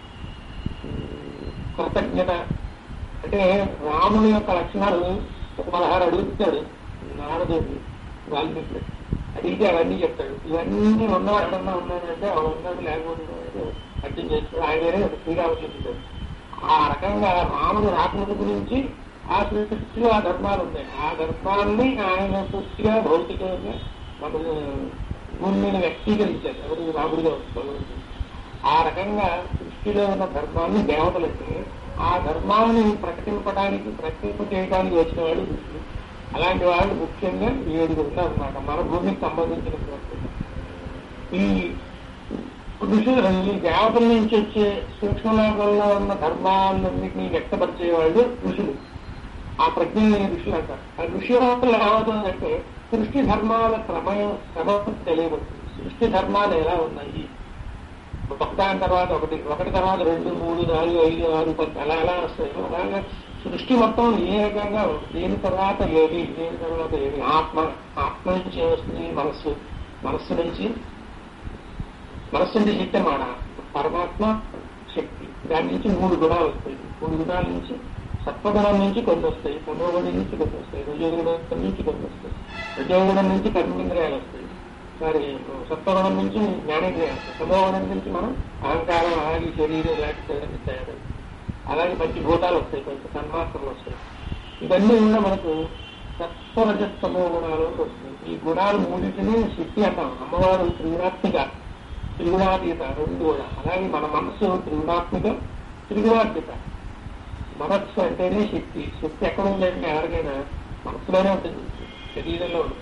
కృతజ్ఞత. అంటే రాముని యొక్క లక్షణాలు ఒక పదహారు అడుగుతాడు నారదుడిని వాల్మీకి. అడిగితే అవన్నీ చెప్తాడు. ఇవన్నీ ఉన్నవాడు ఎక్కడన్నా ఉన్నాడంటే ఆ ఉన్నది లేకపోతే అర్థం చేస్తాడు. ఆయననే శ్రీరామచంద్రుడు. ఆ రకంగా రాముడు రాకముడి గురించి ఆ సృష్టిలో ఆ ధర్మాలు ఉన్నాయి. ఆ ధర్మాన్ని ఆయన పూర్తిగా భౌతికంగా మన భూమి మీద వ్యక్తీకరించారు. ఎవరు రాముడిగా వస్తారు. ఆ రకంగా సృష్టిలో ఉన్న ధర్మాన్ని దేవతలకి ఆ ధర్మాన్ని ప్రకటింపడానికి ప్రకటింప చేయడానికి వచ్చిన వాడు ఋషులు. అలాంటి వాళ్ళు ముఖ్యంగా ఏడుగురు అన్నమాట మన భూమికి సంబంధించినటువంటి. ఈ ఋషులు ఈ దేవతల నుంచి వచ్చే సూక్ష్మలోకంలో ఉన్న ధర్మాలన్నింటినీ వ్యక్తపరిచే వాళ్ళు ఋషులు. ఆ ప్రజ్ఞని ఋషులు అంటారు. ఆ ఋషులు ఏమవుతుందంటే సృష్టి ధర్మాల క్రమం క్రమం తెలియబడుతుంది. సృష్టి ధర్మాలు ఎలా ఉన్నాయి, ఒకదాని తర్వాత ఒకటి, ఒకటి తర్వాత రెండు, మూడు, నాలుగు, ఐదు, ఆరు, పది అలా ఎలా వస్తాయి. అలాగే సృష్టి మొత్తం ఏ రకంగా దేని తర్వాత ఏది, దేని తర్వాత ఏది. ఆత్మ, ఆత్మ నుంచి వస్తుంది మనస్సు, మనస్సు నుంచి మనస్సు నుంచి శక్తి మాట, పరమాత్మ శక్తి. దాని నుంచి మూడు గుణాలు వస్తాయి. మూడు గుణాల నుంచి సత్వగుణం నుంచి కొన్ని వస్తాయి, తమోగుణం నుంచి కొన్ని వస్తాయి, రజోగుణం నుంచి కొన్ని వస్తాయి, రజోగుణం నుంచి కర్మేంద్రియాలు వస్తాయి, మరి సత్వగుణం నుంచి జ్ఞానేంద్రియాలు వస్తాయి, తమోగుణం నుంచి మనం అహంకారం, ఆగి, శరీరం ఇలాంటి తయారై, అలాగే మంచి భూతాలు వస్తాయి, కొంచెం సన్మాత్రలు వస్తాయి. ఇవన్నీ కూడా మనకు సత్వరజస్తమో గుణాలు వస్తాయి. ఈ గుణాలు మూడింటిని శక్తి అంటాం. అమ్మవారు త్రిగుణాత్మిక, త్రిగుణాతీత రెండు కూడా. అలాగే మన మనస్సు త్రిగుణాత్మిక, త్రిగుణాతీత. మనస్సు అంటేనే శక్తి. శక్తి ఎక్కడ ఉందంటే ఎవరికైనా మనస్సులోనే ఉంటుంది, శరీరంలో ఉంటుంది.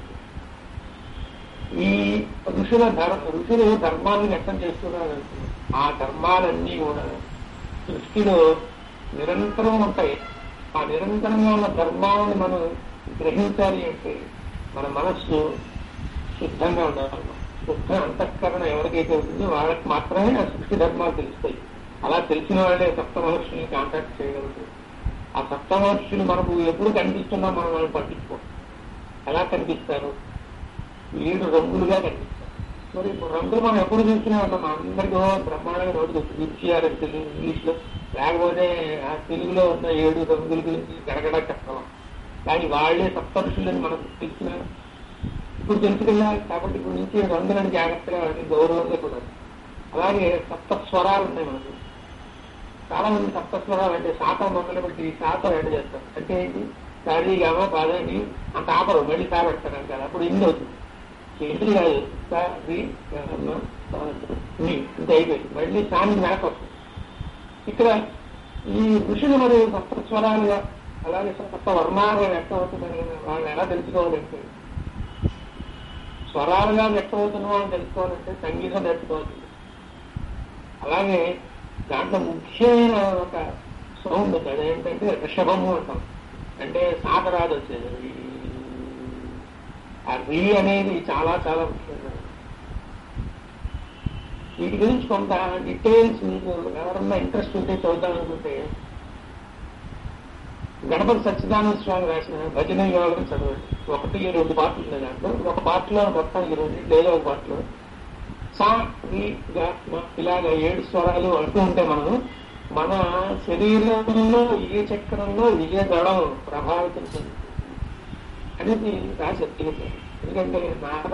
ఈ ఋషుల ధర్మ ఋషులు ధర్మాలను వ్యక్తం చేస్తున్నారు. ఆ ధర్మాలన్నీ కూడా సృష్టిలో నిరంతరం ఉంటాయి. ఆ నిరంతరంగా ఉన్న ధర్మాలను మనం గ్రహించాలి అంటే మన మనస్సు శుద్ధంగా ఉండాలి. శుద్ధ అంతఃకరణ ఎవరికైతే ఉంటుందో వాళ్ళకి మాత్రమే ఆ సృష్టి ధర్మాలు తెలుస్తాయి. అలా తెలిసిన వాళ్ళే సప్త మహర్షుల్ని కాంటాక్ట్ చేయగలుగుతారు. ఆ సప్త మహర్షులు మనకు ఎప్పుడు కనిపిస్తున్నా మనం వాళ్ళని పట్టించుకోం. ఎలా కనిపిస్తారు? ఏడు రంగులుగా కనిపిస్తారు. మరి రంగులు మనం ఎప్పుడు చూస్తూనే ఉంటాం. అందరికీ బ్రహ్మాండంగా రోజు విద్యాలని తెలుగు ఇంగ్లీష్ లో, లేకపోతే ఆ తెలుగులో ఉన్న ఏడు రంగుల గురించి గడగడ చెప్పడం. కానీ వాళ్లే సప్త ఋషులని మనకు తెలిసిన ఇప్పుడు తెలుసుకెళ్ళాలి. కాబట్టి ఇప్పుడు నుంచి రంగులను జాగ్రత్తగా వాటిని గౌరవంగా కూడా. అలాగే సప్త స్వరాలు ఉన్నాయి మనకు. చాలా మంది సప్త స్వరాలు అంటే శాతం మొదలు పెట్టి శాతం ఎండ చేస్తారు. అంటే ఏంటి? సారీ గామ బాధని అంత ఆపరు, మళ్ళీ సాబెడతారు అంటారు. అప్పుడు ఇన్ని అవుతుంది. ఏంటి కాదు సారీ ఇంత అయిపోయింది. మళ్ళీ సాని వెనక వస్తుంది. ఇక్కడ ఈ ఋషులు మరి సప్త స్వరాలుగా అలాగే సప్త వర్ణాలుగా వ్యక్తం అవుతుందని వాళ్ళని ఎలా తెలుసుకోవాలంటే, స్వరాలుగా వ్యక్తం అవుతున్న వాళ్ళని తెలుసుకోవాలంటే సంగీతం నేర్చుకోవాల్సింది. అలాగే దాంట్లో ముఖ్యమైన ఒక సౌండ్ ఉంది. అదేంటంటే రిషభము అంటాం. అంటే సాగరాదు వచ్చేది. ఆ రీ అనేది చాలా చాలా ముఖ్యంగా. వీటి గురించి కొంత డీటెయిల్స్ మీకు ఎవరన్నా ఇంట్రెస్ట్ ఉంటే చూద్దాం అనుకుంటే గణపతి సచ్చిదానంద స్వామి రాసిన భజన యోగం చదవండి. ఒకటి రెండు పాటలు ఉన్నాయి దాంట్లో. ఒక పాటలో మొత్తం ఇరవై లేదా ఒక పాటలో సా రీ గా ఇలాగ ఏడు స్వరాలు అంటూ ఉంటే మనం మన శరీరంలో ఏ చక్రంలో ఏ దళం ప్రభావితం చెందుతుంది అనేది రాసి చెప్తుంది. ఎందుకంటే నాద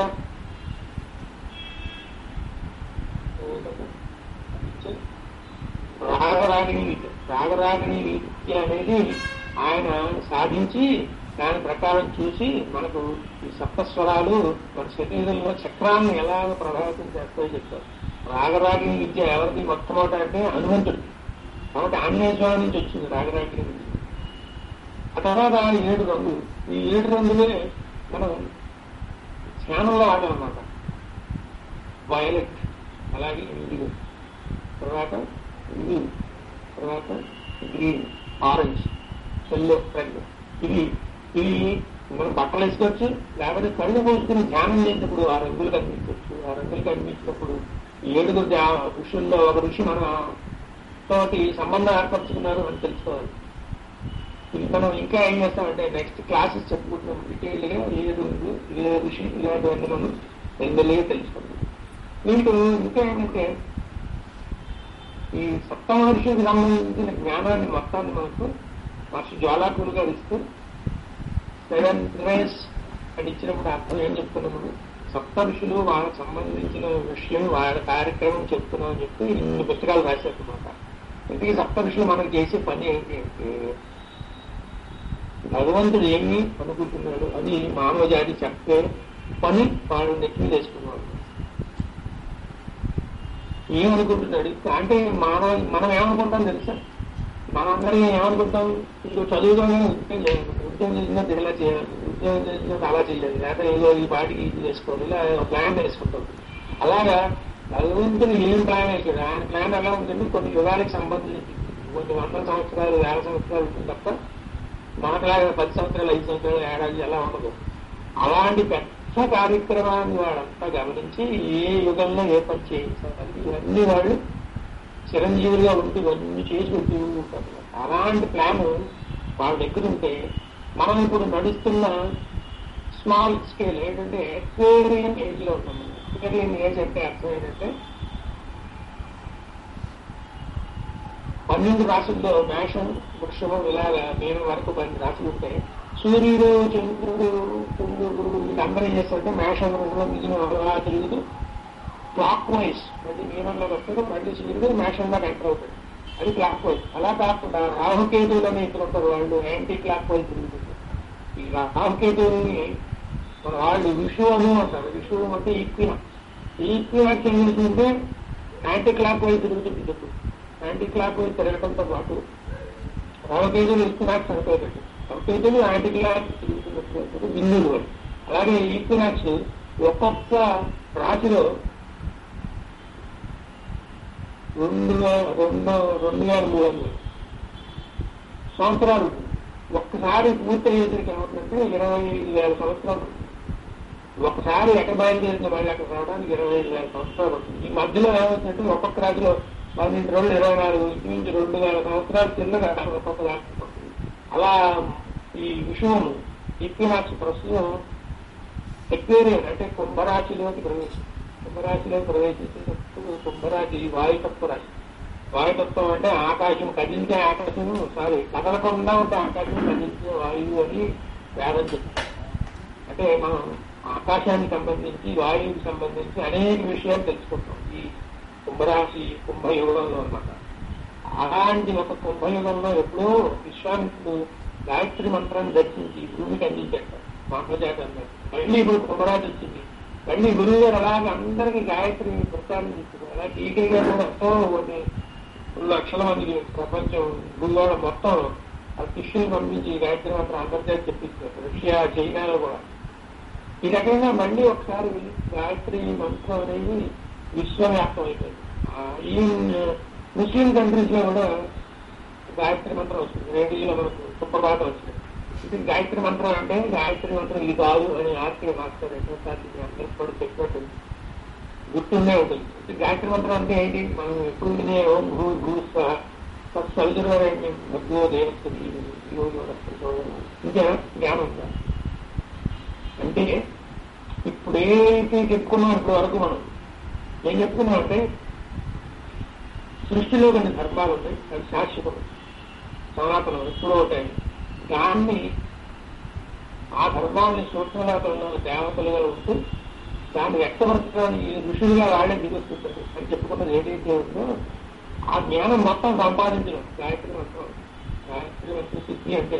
రాగరాగిణి విద్య రాగరాగిణి విద్య అనేది ఆయన సాధించి దాని ప్రకారం చూసి మనకు ఈ సప్తస్వరాలు మన శరీరంలో చక్రాన్ని ఎలా ప్రభావితం చేస్తాయో చెప్తారు. రాగరాగిణి విద్య ఎవరికి మొట్టమొదట అంటే హనుమంతుడికి. కాబట్టి ఆంజనేయ స్వామి నుంచి వచ్చింది రాగరాగిణి విద్య. ఆ తర్వాత ఏడు రంగులు. ఈ ఏడు రంగులే మనం ధ్యానంలో ఆడాలన్నమాట. వైలెట్, అలాగే ఇండిగో, తర్వాత బ్లూ, తర్వాత గ్రీన్, ఆరెంజ్, ఎల్లో, రెడ్. ఇవి ఇవి మనం బట్టలు వేసుకోవచ్చు, లేకపోతే కళ్ళు పోసుకుని ధ్యానం చేసినప్పుడు ఆ రంగులు కనిపించవచ్చు. ఆ రంగులు కనిపించినప్పుడు ఏడుగురు ఋషుల్లో ఒక ఋషి మన తోటి సంబంధం ఏర్పరచుకున్నారు అని తెలుసుకోవాలి. ఇది మనం ఇంకా ఏం చేస్తామంటే నెక్స్ట్ క్లాసెస్ చెప్పుకుంటున్నాం డీటెయిల్ గా ఏ రంగు ఏ ఋషి ఇలాంటివన్నీ మనం మెల్లిగా తెలుసుకుంటాం. మీకు ఇంకా ఏంటంటే ఈ సప్తమహర్షికి సంబంధించిన జ్ఞానాన్ని మొత్తాన్ని మనకు మహర్షి జ్వాలాకులు గారు ఇస్తూ సెవెన్ రేస్ అని ఇచ్చినప్పుడు అర్థం ఏం చెప్తున్నాము, సప్త ఋషులు వాళ్ళకి సంబంధించిన విషయం వాళ్ళ కార్యక్రమం చెప్తున్నాం అని చెప్పి ఇన్ని పుస్తకాలు రాశారన్నమాట. ఇందుకే సప్త ఋషులు మనకు చేసే పని ఏంటి అంటే భగవంతుడు ఏమి అనుకుంటున్నాడు అది మానవ జాతి చెప్పే పని వాళ్ళు నెక్కి చేసుకున్నాడు. ఏమనుకుంటున్నాడు అంటే మానవ మనం ఏమనుకుంటాం తెలుసా, మనందరం ఏమనుకుంటాం, ఇప్పుడు చదువుతోనే ఉద్యోగం చేయాలి, ఉద్యోగం చేసినా ఇలా చేయాలి, ఉద్యోగం చేసినా అలా చేయాలి, లేకపోతే ఏదో ఈ పాటికి ఇది చేసుకోవాలి, ఇలా ప్లాన్ వేసుకుంటాం. అలాగా భగవంతుడు ఏం ప్లాన్ వేసాడు, ఆయన ప్లాన్ ఎలా ఉంటుంది, కొన్ని యుగానికి సంబంధించి కొన్ని వందల సంవత్సరాలు వేల సంవత్సరాలు ఉంటుంది తప్ప మనకులాగా పది సంవత్సరాలు ఐదు సంవత్సరాలు ఏడాది ఎలా ఉండదు. అలాంటి పెద్ద కార్యక్రమాన్ని వాడంతా గమనించి ఏ యుగంలో ఏ పని చేయించాలి ఇవన్నీ వాళ్ళు చిరంజీవులుగా ఉంటూ ఇవన్నీ చేసి ఉంటూ ఉంటారు. అలాంటి ప్లాన్ వాళ్ళ దగ్గర ఉంటే మనం ఇప్పుడు నడుస్తున్న స్మాల్ స్కేల్ ఏంటంటే ఎక్వేరియన్ ఏజ్ లో ఉంటాం. ఎక్వేరియన్ ఏజ్ అంటే అర్థం ఏంటంటే పన్నెండు రాసుల్లో మేషం వృషభం ఇలాగా నేను వరకు పన్నెండు రాసులు ఉంటాయి. సూర్యుడు చంద్రుడు చంద్రుడు వీళ్ళందరూ ఏం చేస్తారంటే మేషం వృషభం మిగిలిన అలా తిరుగుతూ క్లాక్ వైజ్ మళ్ళీ మీనంలో వస్తాడు, మళ్ళీ సూర్యుడు మేషంలో ఎంటర్ అవుతాడు, అది క్లాక్ వైజ్. అలా కాకుండా రాహుకేతువులు అనే ఇద్దరు ఉంటారు, వాళ్ళు యాంటీ క్లాక్ వైజ్ తిరుగుతుంది. ఈ రాహుకేతువుని మన వాళ్ళు విషువు అంటారు. విషువు అంటే ఈక్వినాక్స్. ఈక్వినాక్స్ ఏం చేస్తుంటే యాంటీ క్లాక్ వైజ్ తిరుగుతుంది. ఇప్పుడు యాంటీ క్లాక్ వైజ్ తిరగడంతో పాటు రాహుకేతువులు ఈక్వినాక్స్ అనుకోవచ్చు, రాహుకేతువులు యాంటీ క్లాక్ తిరుగుతున్నట్టు బిందువులు వాళ్ళు. అలాగే ఈక్వినాక్స్ ఒక్కొక్క రాశిలో రెండు రెండు రెండు వేల మూడు వందలు సంవత్సరాలు ఉంటుంది. ఒక్కసారి పూర్తి అయ్యేసరికి ఏమవుతుందంటే ఇరవై ఐదు వేల సంవత్సరాలు. ఒకసారి ఎక్కడ బయలుదేరిన మళ్ళీ అక్కడ రావడానికి ఇరవై ఐదు వేల సంవత్సరాలు ఉంటుంది. ఈ మధ్యలో ఏమవుతుందంటే ఒక్కొక్క రాజులో పన్నెండు రోజులు ఇరవై నాలుగు నుంచి రెండు వేల సంవత్సరాలు కింద ఒక్కొక్క రాష్ట్రం పడుతుంది. అలా ఈ విషయం ఈక్వినాక్స్ ప్రస్తుతం ఎక్వేరియన్ అంటే కుంభరాశిలోకి ప్రవేశించింది. కుంభరాశిలో ప్రవేశించినప్పుడు కుంభరాశి వాయుతత్వ రాశి. వాయుతత్వం అంటే ఆకాశం కదిలించే ఆకాశం సారీ కదలకుండా ఉంటే ఆకాశం కదిలించే వాయువు అని వేదం చెప్తుంది. అంటే మనం ఆకాశానికి సంబంధించి వాయువుకి సంబంధించి అనేక విషయాలు తెలుసుకుంటాం ఈ కుంభరాశి కుంభయుగంలో అన్నమాట. అలాంటి ఒక కుంభయుగంలో ఎప్పుడో విశ్వామిత్రుడు గాయత్రి మంత్రాన్ని దర్శించి భూమికి అందించాడు మానవజాతి అన్నారు. మళ్ళీ ఇప్పుడు కుంభరాశి వచ్చింది, మళ్ళీ గురువు గారు అలాగే అందరికీ గాయత్రి ప్రచారం చేస్తారు. అలా టీకే గారు కూడా ఎంతో కొన్ని లక్షల మందికి ప్రపంచం గురువు మొత్తం ఆ శిష్యులు పంపించి గాయత్రి మంత్రం అంతర్జాతి చెప్పించారు. రష్యా చైనాలో కూడా ఈ రకంగా మళ్ళీ ఒకసారి గాయత్రి మంత్రం అనేది విశ్వవ్యాప్తం అయిపోయింది. ఈవెన్ ముస్లిం కంట్రీస్ లో కూడా గాయత్రి మంత్రం వస్తుంది. రేడియోలో మనకు సుప్రభాతం వచ్చింది. ఇది గాయత్రి మంత్రం అంటే గాయత్రి మంత్రం ఇది కాదు అని ఆర్కే మాస్టర్ ఎన్నోసార్లు అందరికి కూడా చెప్పినట్టు గుర్తుండే ఉంటుంది. ఇది గాయత్రి మంత్రం అంటే ఏంటి, మనం ఎప్పుడు వినే ఓం భూ భూ సవిదురైన భగవో దేవస్థితి ఇంకా జ్ఞానం ఉందా అంటే ఇప్పుడు ఏదైతే చెప్పుకున్నాం ఇప్పటి వరకు మనం ఏం చెప్పుకున్నాం అంటే సృష్టిలో కొన్ని ధర్మాలు ఉంటాయి, అవి శాశ్వతం సనాతనం ఎప్పుడో ఉంటాయి. దాన్ని ఆ ధర్మాన్ని సూక్ష్మలోకంలో దేవతలుగా ఉంటూ దాన్ని వ్యక్తపరచడానికి ఋషులుగా వాళ్ళే దిగొస్తుంటారు అని చెప్పుకున్నది ఏదైతే ఉందో ఆ జ్ఞానం మొత్తం సంపాదించడం గాయత్రి మంత్రం. గాయత్రి మంత్రం సిద్ధి అంటే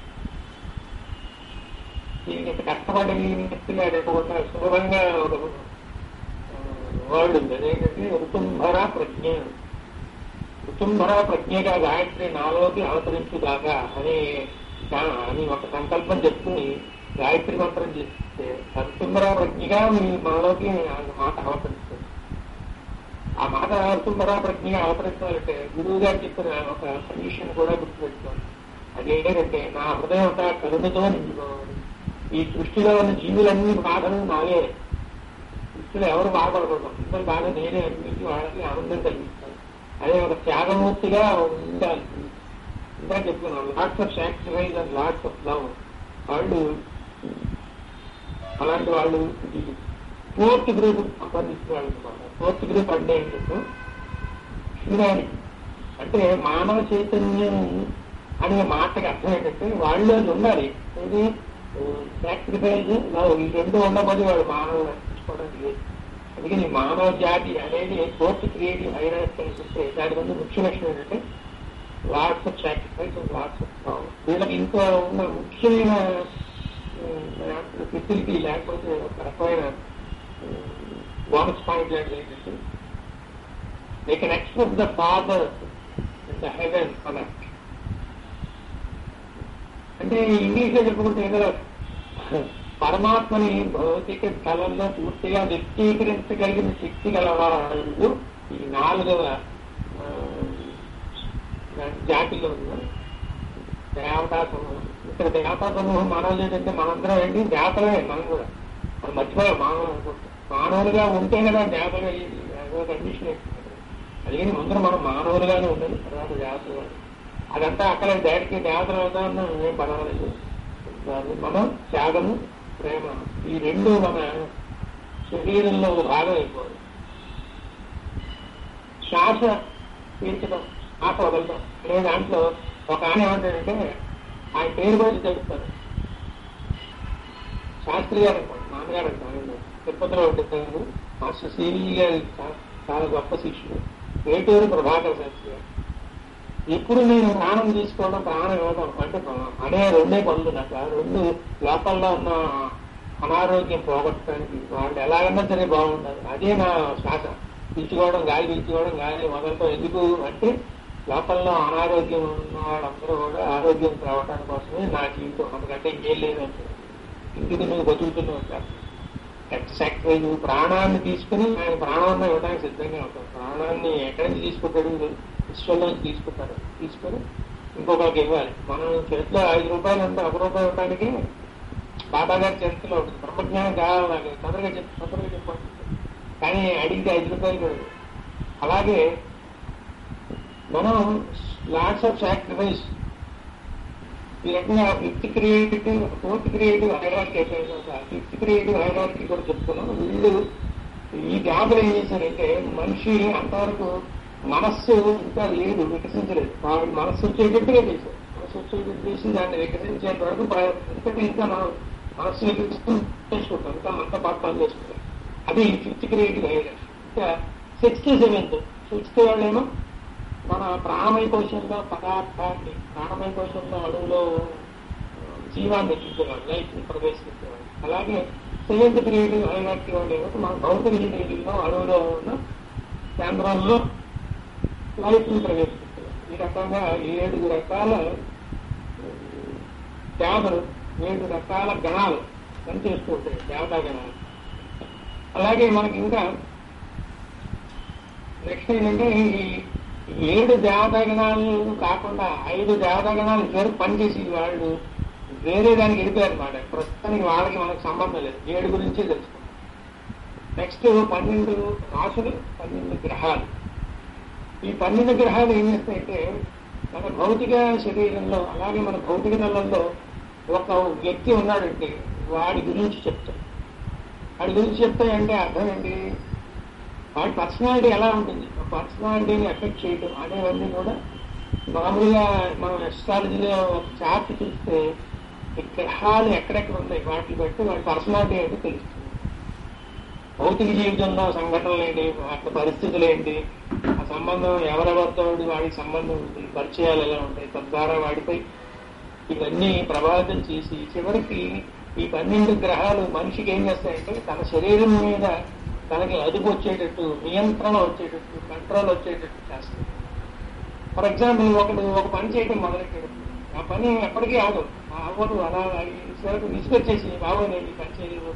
దీనికి కష్టపడి వ్యక్తిగా లేకపోతే సులభంగా ఒక వర్డ్ ఉంది, అదేంటంటే ఋతుంభర ప్రజ్ఞ. ఋతుంభర ప్రజ్ఞగా గాయత్రి నాలోకి అవతరించుదాకా అనే అని ఒక సంకల్పం చెప్పుకుని గాయత్రి మంత్రం చేస్తే ఋతుంభర ప్రజ్ఞగా మీ మనలోకి మాట అవతరిస్తుంది. ఆ మాట ఋతుంభర ప్రజ్ఞగా అవతరించాలంటే గురువు గారు చెప్పిన ఒక కండిషన్ కూడా గుర్తుపెట్టుకోవాలి. అదేంటంటే నా హృదయం అంతా కరుణతో నిండుకోవాలి. ఈ సృష్టిలో ఉన్న జీవులన్నీ బాధలు నావే, సృష్టిలో ఎవరు బాధపడకూడదు, అందరూ బాధ నేనే అనిపించి వాళ్ళకి ఆనందం కలిగిస్తాను. అదే ఒక త్యాగమూర్తిగా ఉండాలి. ఇంకా చెప్తున్నాను lots of sacrifice and lots of love. వాళ్ళు అలాంటి వాళ్ళు ఫోర్త్ గ్రూప్ సంబంధించిన వాళ్ళు అనమాట. ఫోర్త్ గ్రూప్ అంటే ఏంటంటే హ్యుమానిటీ, అంటే మానవ చైతన్యం అనే మాటకి అర్థం ఏంటంటే వాళ్ళు ఉండాలి. ఇది సాక్రిఫైజ్ ఈ రెండు ఉండబోదు వాడు మానవులు అనిపించుకోవడానికి లేదు. అందుకని మానవ జాతి అనేది ఫోర్త్ క్రియేటివ్ హైరార్కీ అని చెప్తే దాని ముందు ముఖ్య లక్షణం ఏంటంటే lots of sacrifice and lots of power. వీళ్ళకి ఇంకో ఉన్న ముఖ్యమైన ఫెసిలిటీ లేకపోతే ఒక రకమైన బోనస్ పాయింట్ లాంటిది ఏంటంటే they can express the father in the heaven on earth. అంటే ఇంగ్లీష్ లో చెప్పుకుంటే ఏదో పరమాత్మని భౌతిక స్థలంలో పూర్తిగా వ్యక్తీకరించగలిగిన శక్తి గలవాళ్ళు ఈ నాలుగవ జాతిలో ఉన్న దేవతా సమూహం. ఇక్కడ దేవతా సమూహం మానవులు ఏంటంటే మనందరం ఏంటి దేవతలే. మనం కూడా మనం మర్చిపోయాం మానవులు అనుకుంటాం. మానవులుగా ఉంటే కదా దేవతలు అయ్యింది, అదో కండిషన్ వేస్తుంది. అందుకని ముందర మనం మానవులుగానే ఉండాలి, తర్వాత దేవతలు. అదంతా అక్కడ డైరెక్ట్గా దేవతలు అవుతామన్నా ఏం పర్వాలేదు. మనం త్యాగము, ప్రేమ ఈ రెండు మన శరీరంలో భాగం అయిపోవాలి. శ్వాస పీల్చడం, శ్వాస వదలడం అనే దాంట్లో ఒక ఆయన ఏమంటాడంటే ఆయన పేరు కూడా తెలుపుతారు. శాస్త్రి గారు అంటారు, నాన్నగారు అంటారు, తిరుపతిలో ఉంటారు. మాస్టర్ సివి గారు చాలా గొప్ప శిష్యుడు. వేటూరు ప్రభాకర్ శాస్త్రి గారు. ఎప్పుడు నేను ప్రాణం తీసుకోవడం, ప్రాణం ఇవ్వడం అంటే అనే రెండే పనులు నాకు. ఆ రెండు లోపల్లో ఉన్న అనారోగ్యం పోగొట్టడానికి వాళ్ళు ఎలాగన్నా సరే బాగుండాలి. అదే నా శ్వాస పీల్చుకోవడం, గాలి పీల్చుకోవడం, గాలి మొదలతో. ఎందుకు అంటే లోపల్లో అనారోగ్యం ఉన్న వాళ్ళందరూ కూడా ఆరోగ్యం రావడానికి కోసమే నా జీవితం, అందుకంటే ఇంకేం లేదంటే ఇందుకు నువ్వు బతుకుతూనే ఉంటాను. ఎక్సాక్ట్గా నువ్వు ప్రాణాన్ని తీసుకుని ఆయన ప్రాణాన్ని ఇవ్వడానికి సిద్ధంగా ఉంటావు. ప్రాణాన్ని ఎక్కడి నుంచి తీసుకుంటాడు? విశ్వంలోంచి తీసుకుంటారు. తీసుకొని ఇంకొకరికి ఇవ్వాలి. మనం చేతిలో ఐదు రూపాయలు అంటే ఒక రూపాయి ఇవ్వడానికి బాబా గారి చేతిలో ఉంటుంది. బ్రహ్మజ్ఞానం కావాలి నాకు, తొందరగా చెప్పి తొందరగా చెప్పండి. కానీ అడిగితే ఐదు రూపాయలు కూడా. అలాగే మనం లాట్స్ ఆఫ్ సాక్రిఫైస్ ఈ రకంగా fifth creative, fourth creative hierarchy అయిపోయిన ఫిఫ్త్ క్రియేటివ్ హైరార్కీ కూడా చెప్తున్నాం. వీళ్ళు ఈ జాబులు ఏం చేశారంటే మనిషి అంతవరకు మనస్సు ఇంకా లేదు, వికసించలేదు. వాడు మనస్సు వచ్చేటట్టుగా చేశారు. మనస్సు వచ్చేటట్టు చేసి దాన్ని వికసించేంత వరకు ఎందుకంటే ఇంకా మనం మనస్సు చేసుకుంటాం, ఇంకా అంత పాటు పని చేసుకుంటాం. అది ఫిఫ్త్ క్రియేటివ్ హైరార్కీ. ఇంకా సిక్స్త్ సెవెంత్ సిక్స్త్ వాళ్ళేమో మన ప్రాణమయ కోశంలో పదార్థాన్ని, ప్రాణమయ కోశంలో అడుగులో జీవాన్ని ఎక్కించేవాడు, లైఫ్ ని ప్రవేశించేవాడు. అలాగే సెవెంత్ క్రియేటివ్ హైరార్కీ వాళ్ళు ఏమంటే మన భౌతిక శరీరంలో అడుగులో ఉన్న కేంద్రంలో లైఫ్ ని ప్రవేశించేవాడు. ఈ రకంగా ఏడు రకాల దేవతలు, ఏడు రకాల గణాలు పనిచేస్తూ ఉంటాయి, దేవతా గణాలు. అలాగే మనకి ఇంకా నెక్స్ట్ ఏంటంటే ఈ ఏడు దేవతాగణాలు కాకుండా ఐదు దేవతాగణాలు వేరు పనిచేసి వాళ్ళు వేరే దానికి వెళ్ళిపోయారు అనమాట. ప్రస్తుతానికి వాళ్ళకి మనకు సంబంధం లేదు. ఏడు గురించి తెలుసుకుంటాం. నెక్స్ట్ పన్నెండు రాసులు, పన్నెండు గ్రహాలు. ఈ పన్నెండు గ్రహాలు ఏం చేస్తాయంటే మన భౌతిక శరీరంలో అలాగే మన భౌతిక తలంలో ఒక వ్యక్తి ఉన్నాడంటే వాడి గురించి చెప్తాడు. వాడి గురించి చెప్తాయంటే అర్థం ఏంటి? వాడి పర్సనాలిటీ ఎలా ఉంటుంది, ఆ పర్సనాలిటీని ఎఫెక్ట్ చేయటం అనేవన్నీ కూడా మామూలుగా మనం ఎస్ట్రాలజీలో ఒక చార్ట్ చూస్తే ఈ గ్రహాలు ఎక్కడెక్కడ ఉన్నాయి వాటిని బట్టి వాడి పర్సనాలిటీ ఏంటి తెలుస్తుంది. భౌతిక జీవితంలో సంఘటనలు ఏంటి, వాటి పరిస్థితులు ఏంటి, ఆ సంబంధం ఎవరెవరితో వాడికి సంబంధం ఉంది, పరిచయాలు ఎలా ఉంటాయి, తద్వారా వాడిపై ఇవన్నీ ప్రభావితం చేసి చివరికి ఈ పన్నెండు గ్రహాలు మనిషికి ఏం చేస్తాయంటే తన శరీరం మీద తనకి అదుపు వచ్చేటట్టు, నియంత్రణ వచ్చేటట్టు, కంట్రోల్ వచ్చేటట్టు చేస్తుంది. ఫర్ ఎగ్జాంపుల్ ఒకడు ఒక పని చేయడం మొదలెట్టాడు, ఆ పని ఎప్పటికీ ఆగదు, అవ్వదు. అలా సేపు విసుకొచ్చేసి బాబు నేను ఈ పని చేయలేదు,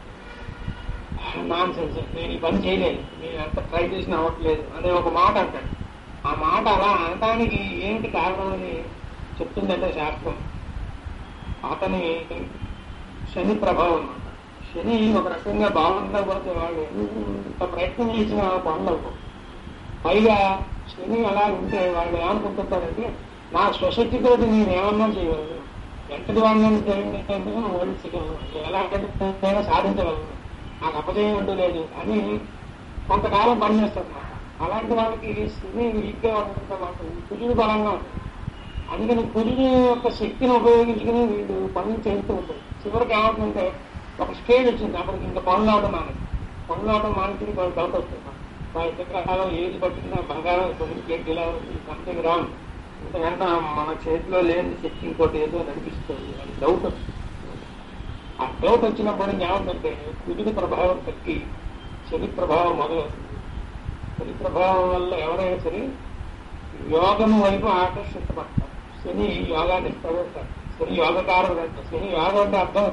నాన్ సెన్స్, నేను ఈ పని చేయలేదు, నేను ఎంత ట్రై చేసినా అవ్వట్లేదు అనే ఒక మాట అంటాడు. ఆ మాట అలా అనటానికి ఏంటి కారణం అని చెప్తుందంటే శాస్త్రం, అతని శని ప్రభావం అన్నమాట. శని ఒక రకంగా బాగుండకపోతే వాళ్ళు ఎంత ప్రయత్నం చేసిన పనులకు పైగా శని అలా ఉంటే వాళ్ళు ఏమనుకుంటుంటారంటే నా స్వశక్తితో నేను ఏమన్నా చేయగలను, ఎంతటి వాడిని ఎలా సాధించగలను. నాకు అపజయం అంటూ లేదు అని కొంతకాలం పనిచేస్తారు. అలాంటి వాళ్ళకి శని వీక్గా ఉండడంతో మాకు కుజుడు బలంగా ఉంటుంది. అందుకని కుజుడు యొక్క శక్తిని ఉపయోగించుకుని వీళ్ళు పనులు చేస్తూ ఉంటారు. చివరికి ఏమవుతుందంటే ఒక స్టేజ్ వచ్చింది, అప్పటికి ఇంకా పనులు అవడం మానేది. పనులు అవడం మానేసి వాళ్ళు డౌట్ వస్తుంది. మా ఇద్దరు రకాలం ఏది పట్టినా బంగారం తొమ్మిది ఇలా సంథింగ్ రాంగ్, ఇంతకంటే మన చేతిలో లేని శక్తి ఇంకోటి ఏదో నడిపిస్తుంది అని డౌట్ వస్తుంది. ఆ డౌట్ వచ్చినప్పుడు ఏమవుతుందంటే కుజుడి ప్రభావం తగ్గి శని ప్రభావం మొదలవుతుంది. శని ప్రభావం వల్ల ఎవరైనా సరే యోగం వైపు ఆకర్షించబడతారు. శని యోగాన్ని ఇష్టపడతారు. శని యోగకారుడు అంటారు. శని యోగం అంటే అర్థం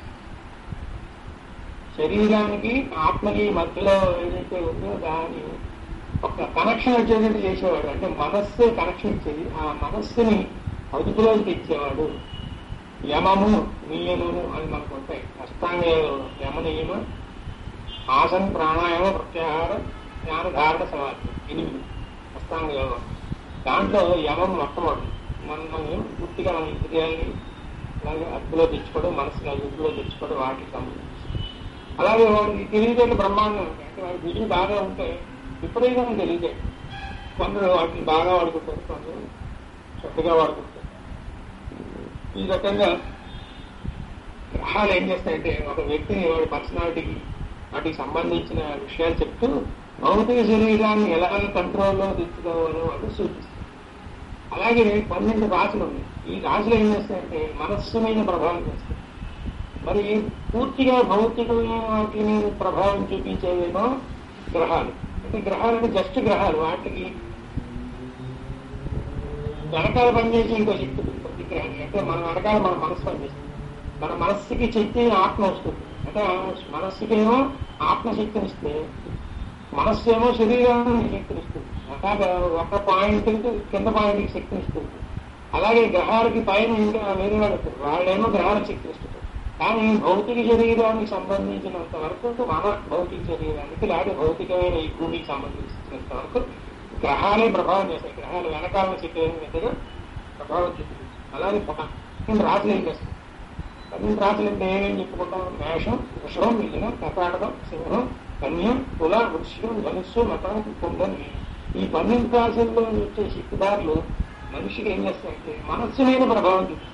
శరీరానికి ఆత్మకి మధ్యలో ఏదైతే ఉందో దాని ఒక కనెక్షన్ వచ్చేటట్టు చేసేవాడు. అంటే మనస్సు కనెక్షన్ ఇచ్చేది. ఆ మనస్సుని అదుపులోకి తెచ్చేవాడు. యమము నియమము అని మనకు ఉంటాయి. అష్టాంగ యమ నియమ ఆసన ప్రాణాయామ ప్రత్యాహార జ్ఞానధారణ సమాధి ఎనిమిది అష్టాంగ యోగం. దాంట్లో యమం మొట్టమొదటి మనల్ని పూర్తిగా మన ఇంద్రియాలని అలాగే అదుపులో తెచ్చుకోవడం, మనసుని అదుపులో తెచ్చుకోవడం వాటికి సంబంధించి. అలాగే వాడికి తెలియజేయడం బ్రహ్మాండం ఉంటాయి. అంటే వాడి విజయం బాగా ఉంటే విపరీతంగా తెలియజేయండి. కొందరు వాటిని బాగా వాడుకుంటారు, కొందరు శ్రద్ధగా వాడుకుంటారు. ఈ రకంగా గ్రహాలు ఏం చేస్తాయంటే ఒక వ్యక్తిని వాడి పర్సనాలిటీకి వాటికి సంబంధించిన విషయాలు చెప్తూ భౌతిక శరీరాన్ని ఎలా కంట్రోల్లో తెచ్చుకోవాలో అని సూచిస్తారు. అలాగే పన్నెండు రాశులు ఉన్నాయి. ఈ రాశులు ఏం చేస్తాయంటే మనస్సు మీద ప్రభావం చేస్తాయి. మరి పూర్తిగా భౌతికమైన వాటిని ప్రభావం చూపించేవేమో గ్రహాలు. అంటే గ్రహాలు అంటే జస్ట్ గ్రహాలు, వాటికి వెనకాల పనిచేసి ఇంకో శక్తి ప్రతి గ్రహానికి. అంటే మన వెనకాల మన మనస్సు పనిచేస్తుంది. మన మనస్సుకి శక్తి ఆత్మ వస్తుంది. అంటే మనస్సుకేమో ఆత్మశక్తిని ఇస్తే మనస్సు ఏమో శరీరానికి శక్తిని ఇస్తుంది. అలాగే ఒక పాయింట్ కింద పాయింట్కి శక్తిని ఇస్తుంది. అలాగే గ్రహాలకి పైన ఇంకా వేరే వాళ్ళు వస్తారు, వాళ్ళేమో గ్రహాలకు శక్తిని ఇస్తుంది. కానీ భౌతిక శరీరానికి సంబంధించినంత వరకు మన భౌతిక శరీరానికి లేదా భౌతికమైన ఈ భూమికి సంబంధించినంత వరకు గ్రహాలే ప్రభావం చేస్తాయి. గ్రహాలు వెనకాల శక్తి పెద్దగా ప్రభావం చూపిస్తుంది. అలాగే పన్నెండు రాత్రులు ఏం చేస్తాయి. పన్నెండు రాత్రులు అంటే ఏమేం చెప్పుకుంటాం? మేషం, వృషభం, మిథునం, కర్కాటకం, సింహం, కన్యం, తుల, వృశ్చికం, ధనుస్సు, మకరం, కుంభం. ఈ పన్నెండు రాశుల్లో వచ్చే శక్తిదారులు మనిషికి ఏం చేస్తాయంటే మనస్సు మీద ప్రభావం చూపిస్తుంది.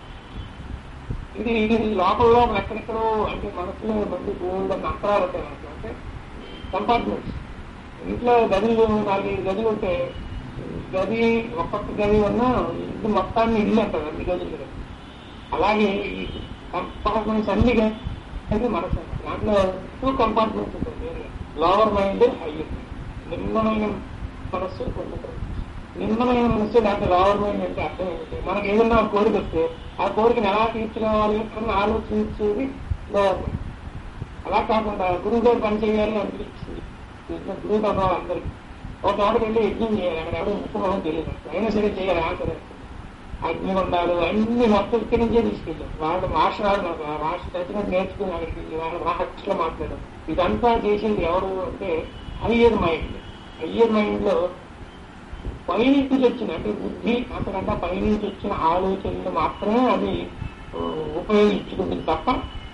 ఇది ఇది లోపల ఎక్కడెక్కడో అంటే మనసులో మంది గోల్డ్ అంతరాలు ఉంటాయి మనకి. అంటే కంపార్ట్మెంట్స్, ఇంట్లో గదులు నాలుగు గదులు ఉంటే గది ఒక్కొక్క గది ఉన్నా ఇంటి మొత్తాన్ని ఇల్లు అంటారు అన్ని గదులు. అలాగే ఈ కంపార్ట్మెంట్స్ అన్ని గది మనసు. దాంట్లో టూ కంపార్ట్మెంట్స్ ఉంటాయి, లోవర్ మైండ్, హయ్యర్ మైండ్. నిమ్మమైన మనస్సు, కొంత నిమ్మమైన మనస్సు. దాంట్లో లోవర్ మైండ్ అంటే అర్థం ఏంటంటే మనకి ఏదన్నా కోరిక వస్తే ఆ కోరికను ఎలా తీర్చుకోవాలి అని ఆలోచించేది లోవర్ మైండ్. అలా కాకుండా గురువు గారు పని చేయాలి అనిపించింది గురువు ప్రభావం అందరికీ. ఒక చోటకి వెళ్ళి యజ్ఞం చేయాలి, అక్కడ ఎవరు ముఖ్యమో తెలియదు, అయినా సరే చేయాలి. ఆసరే అగ్నిగుండాలు అన్ని మొత్తం ఇక్కడి నుంచే తీసుకెళ్ళారు. వాళ్ళ భాషరాలు నాకు ఆ భాష తచ్చినట్టు నేర్చుకుని అక్కడికి వాళ్ళ భాషలో మాట్లాడారు. ఇదంతా చేసింది ఎవరు అంటే హయ్యర్ మైండ్. హయ్యర్ మైండ్ లో పైనుంచి వచ్చిన అంటే బుద్ధి అంతకంటే పైనుంచి వచ్చిన ఆలోచనలు మాత్రమే అది ఉపయోగించుకుంటుంది తప్ప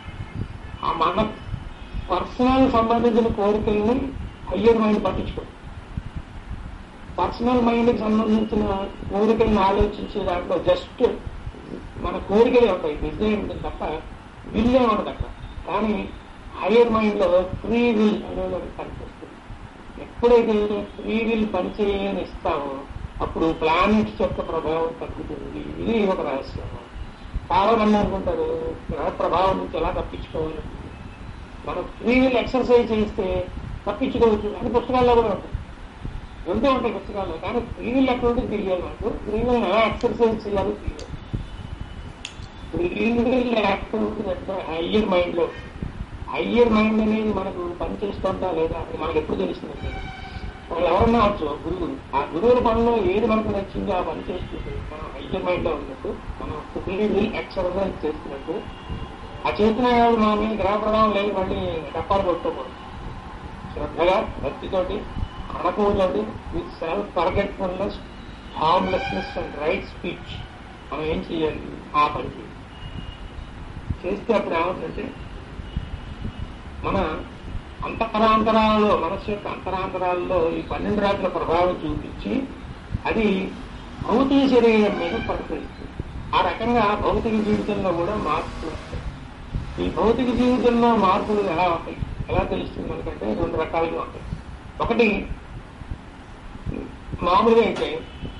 ఆ మన పర్సనల్ సంబంధించిన కోరికల్ని హయ్యర్ మైండ్ పట్టించుకోండి. పర్సనల్ మైండ్కి సంబంధించిన కోరికలను ఆలోచించే దాంట్లో జస్ట్ మన కోరికలే ఉంటాయి, డిజైన్ ఉంటుంది తప్ప విల్లే ఉండదు అక్కడ. కానీ హయ్యర్ మైండ్ లో ఫ్రీ విల్ అనేది పనిచేస్తుంది. ఎప్పుడైతే ఫ్రీ విల్ పనిచేయని ఇస్తామో అప్పుడు ప్లానెట్స్ యొక్క ప్రభావం తగ్గుతుంది. ఇది ఒక రహస్యం. చాలా మంది అనుకుంటారు గ్రహ ప్రభావం నుంచి ఎలా తప్పించుకోవాలి. మనం ఫ్రీ విల్ ఎక్సర్సైజ్ చేస్తే తప్పించుకోవచ్చు అని పుస్తకాల్లో కూడా ఉంటుంది, ఉంటూ ఉంటాయి పుస్తకాల్లో. కానీ ఫ్రీ విల్ ఎక్కడ ఉంటుంది తెలియాలి మనకు. ఫ్రీ విల్ ఎలా ఎక్సర్సైజ్ చేయాలో తెలియాలి. ఫ్రీ విల్ ఎక్కడ ఉంటుందంటే హయ్యర్ మైండ్ లో. హయ్యర్ మైండ్ అనేది మనకు పనిచేస్తుందా లేదా అని మనకు ఎప్పుడు తెలుస్తుందంటే వాళ్ళు ఎవరన్నా వచ్చు గురువులు. ఆ గురువుల పనిలో ఏది మనకు నచ్చిందో ఆ పని చేస్తుంది. మనం హయ్యర్ మైండ్ లో ఉన్నట్టు మనం ఫ్రీ విల్ ఎక్సర్సైజ్ చేస్తున్నట్టు ఆ చేసిన మా మీద గ్రహ ప్రభావం లేదు మళ్ళీ డప్పాలు కొట్టుకోకూడదు. శ్రద్ధగా భక్తితోటి అనకూడదు with self forgetfulness, harmlessness and right speech మనం ఏం చేయాలి ఆ పని చేస్తే అప్పుడు ఏమవుతుందంటే మన అంతరాంతరాలలో మనస్సు యొక్క అంతరాంతరాలలో ఈ పన్నెండు రాత్రుల ప్రభావం చూపించి అది భౌతిక శరీరం మీద ప్రతిఫలిస్తుంది. ఆ రకంగా భౌతిక జీవితంలో కూడా మార్పులు వస్తాయి. ఈ భౌతిక జీవితంలో మార్పులు ఎలా ఉంటాయి, ఎలా తెలుస్తుంది మనకంటే రెండు రకాలుగా ఉంటాయి. ఒకటి మామూలుగా అయితే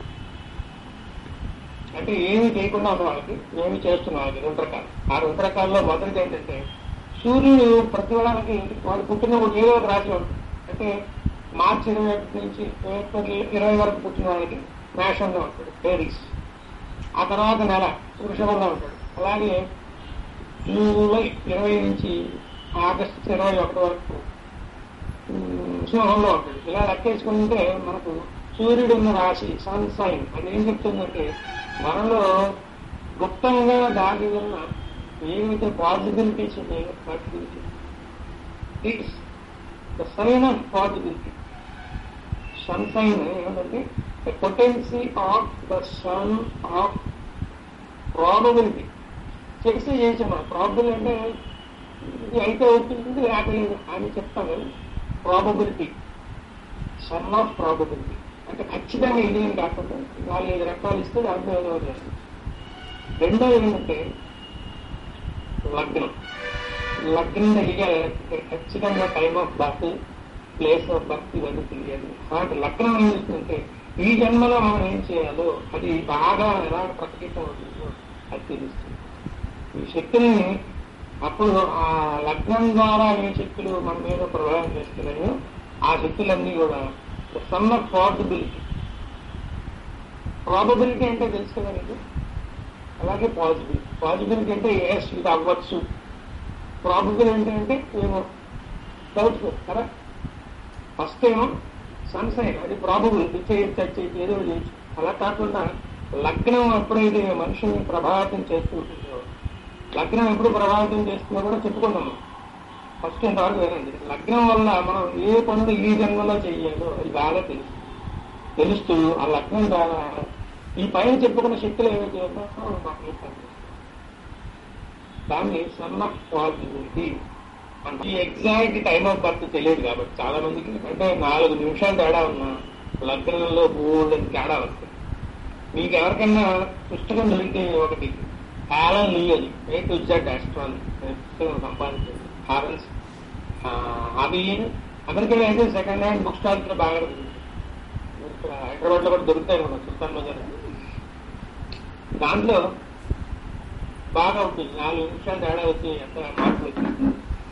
అంటే ఏమీ చేయకుండా ఉన్న వాళ్ళకి, ఏమి చేస్తున్న వాళ్ళకి రెండు రకాలు. ఆ రెండు రకాల్లో మొదటిది ఏంటంటే సూర్యుడు ప్రతి వాళ్ళకి వాడు పుట్టినప్పుడు ఏదో ఒక రాశి ఉంటుంది. అంటే మార్చి ఇరవై ఒకటి నుంచి ఏప్రిల్ ఇరవై వరకు పుట్టిన వాళ్ళకి మేషంలో ఉంటాడు, ఏరీస్. ఆ తర్వాత నెల వృషభంలో ఉంటాడు. అలాగే జూలై ఇరవై నుంచి ఆగస్టు ఇరవై ఒకటి వరకు సింహంలో ఉంటాడు. ఇలా లెక్కేసుకుంటే మనకు సూర్యుడు ఉన్న రాశి సన్ సైన్ అది ఏం చెప్తుందంటే మనలో గుప్తంగా దాగి ఉన్న ఏవైతే పాసిబిలిటీస్ ఉన్నాయో వాటి గురించి. It's the sign of possibility. Sun sign ఏమంటే the potency of the sun of probability. Checks చేసాం. ప్రాబబిలిటీ అంటే ఇది అయితే అవుతుంది లేకపోలేదు అని చెప్తాను. ప్రాబబిలిటీ, సన్ ఆఫ్ ప్రాబబిలిటీ అంటే ఖచ్చితంగా ఇది ఏం కాకుండా నాలుగైదు రకాలు ఇస్తే దాంట్లో ఏదో చేస్తుంది. రెండోది ఏంటంటే లగ్నం. లగ్నం తెలియాలంటే ఖచ్చితంగా time of birth, place of birth ఇవన్నీ తెలియాలి. కాబట్టి లగ్నం ఏం చేస్తుందంటే ఈ జన్మలో మనం ఏం చేయాలో అది బాగా ఎలా ప్రకటితం అవుతుందో అది తెలుస్తుంది. ఈ శక్తిని అప్పుడు ఆ లగ్నం ద్వారా ఏ శక్తులు మన మీద ప్రభావం చేస్తున్నాయో ఆ శక్తులన్నీ కూడా సమ్ ఆఫ్ పాసిబిలిటీ. ప్రాబబిలిటీ అంటే తెలుసు కదా మీకు. అలాగే పాసిబిలిటీ. పాసిబిలిటీ అంటే ఎస్ ఇది అవ్వచ్చు. ప్రాబబిలిటీ అంటే ఏమో డౌట్ఫుల్ కదా. ఫస్ట్ ఏమో సన్సైన్ అది ప్రాబబిలిటీ చేయొచ్చు, చేయొచ్చు ఏదో చేయొచ్చు. అలా కాకుండా లగ్నం ఎప్పుడైతే మనుషుల్ని ప్రభావితం చేస్తూ ఉంటుందో, లగ్నం ఎప్పుడు ప్రభావితం చేస్తుందో కూడా చెప్పుకున్నాము. ఫస్ట్ ఇంతవరకు వినండి. లగ్నం వల్ల మనం ఏ పనులు ఈ జన్మలో చెయ్యాలో అది బాగా తెలుసు తెలుస్తూ ఆ లగ్నం ద్వారా ఈ పైన చెప్పుకున్న శక్తులు ఏవైతే ఉన్నాయో మాకు దాన్ని సన్ ఆఫ్ పాసిబిలిటీ అంటే ఈ ఎగ్జాక్ట్ టైమ్ ఆఫ్ బర్త్ తెలియదు కాబట్టి చాలా మందికి అంటే నాలుగు నిమిషాలు తేడా ఉన్నా లగ్నంలో బోల్డ్ తేడా వస్తుంది. మీకు ఎవరికైనా పుస్తకం దొరికితే ఒకటి హాలన్ లీ అది ఏ టు జెడ్ ఆస్ట్రాలజీ పుస్తకం సంపాదించింది. హారన్స్ అది అమెరికాలో అయితే సెకండ్ హ్యాండ్ బుక్ స్టాల్ కూడా బాగా ఇక్కడ హైదరాబాద్ లో కూడా దొరుకుతాయి మన సుల్తాన్ బజార్. దాంట్లో బాగా ఉంటుంది. నాలుగు నిమిషాలు తేడా వచ్చి ఎంత మార్పులు వచ్చింది.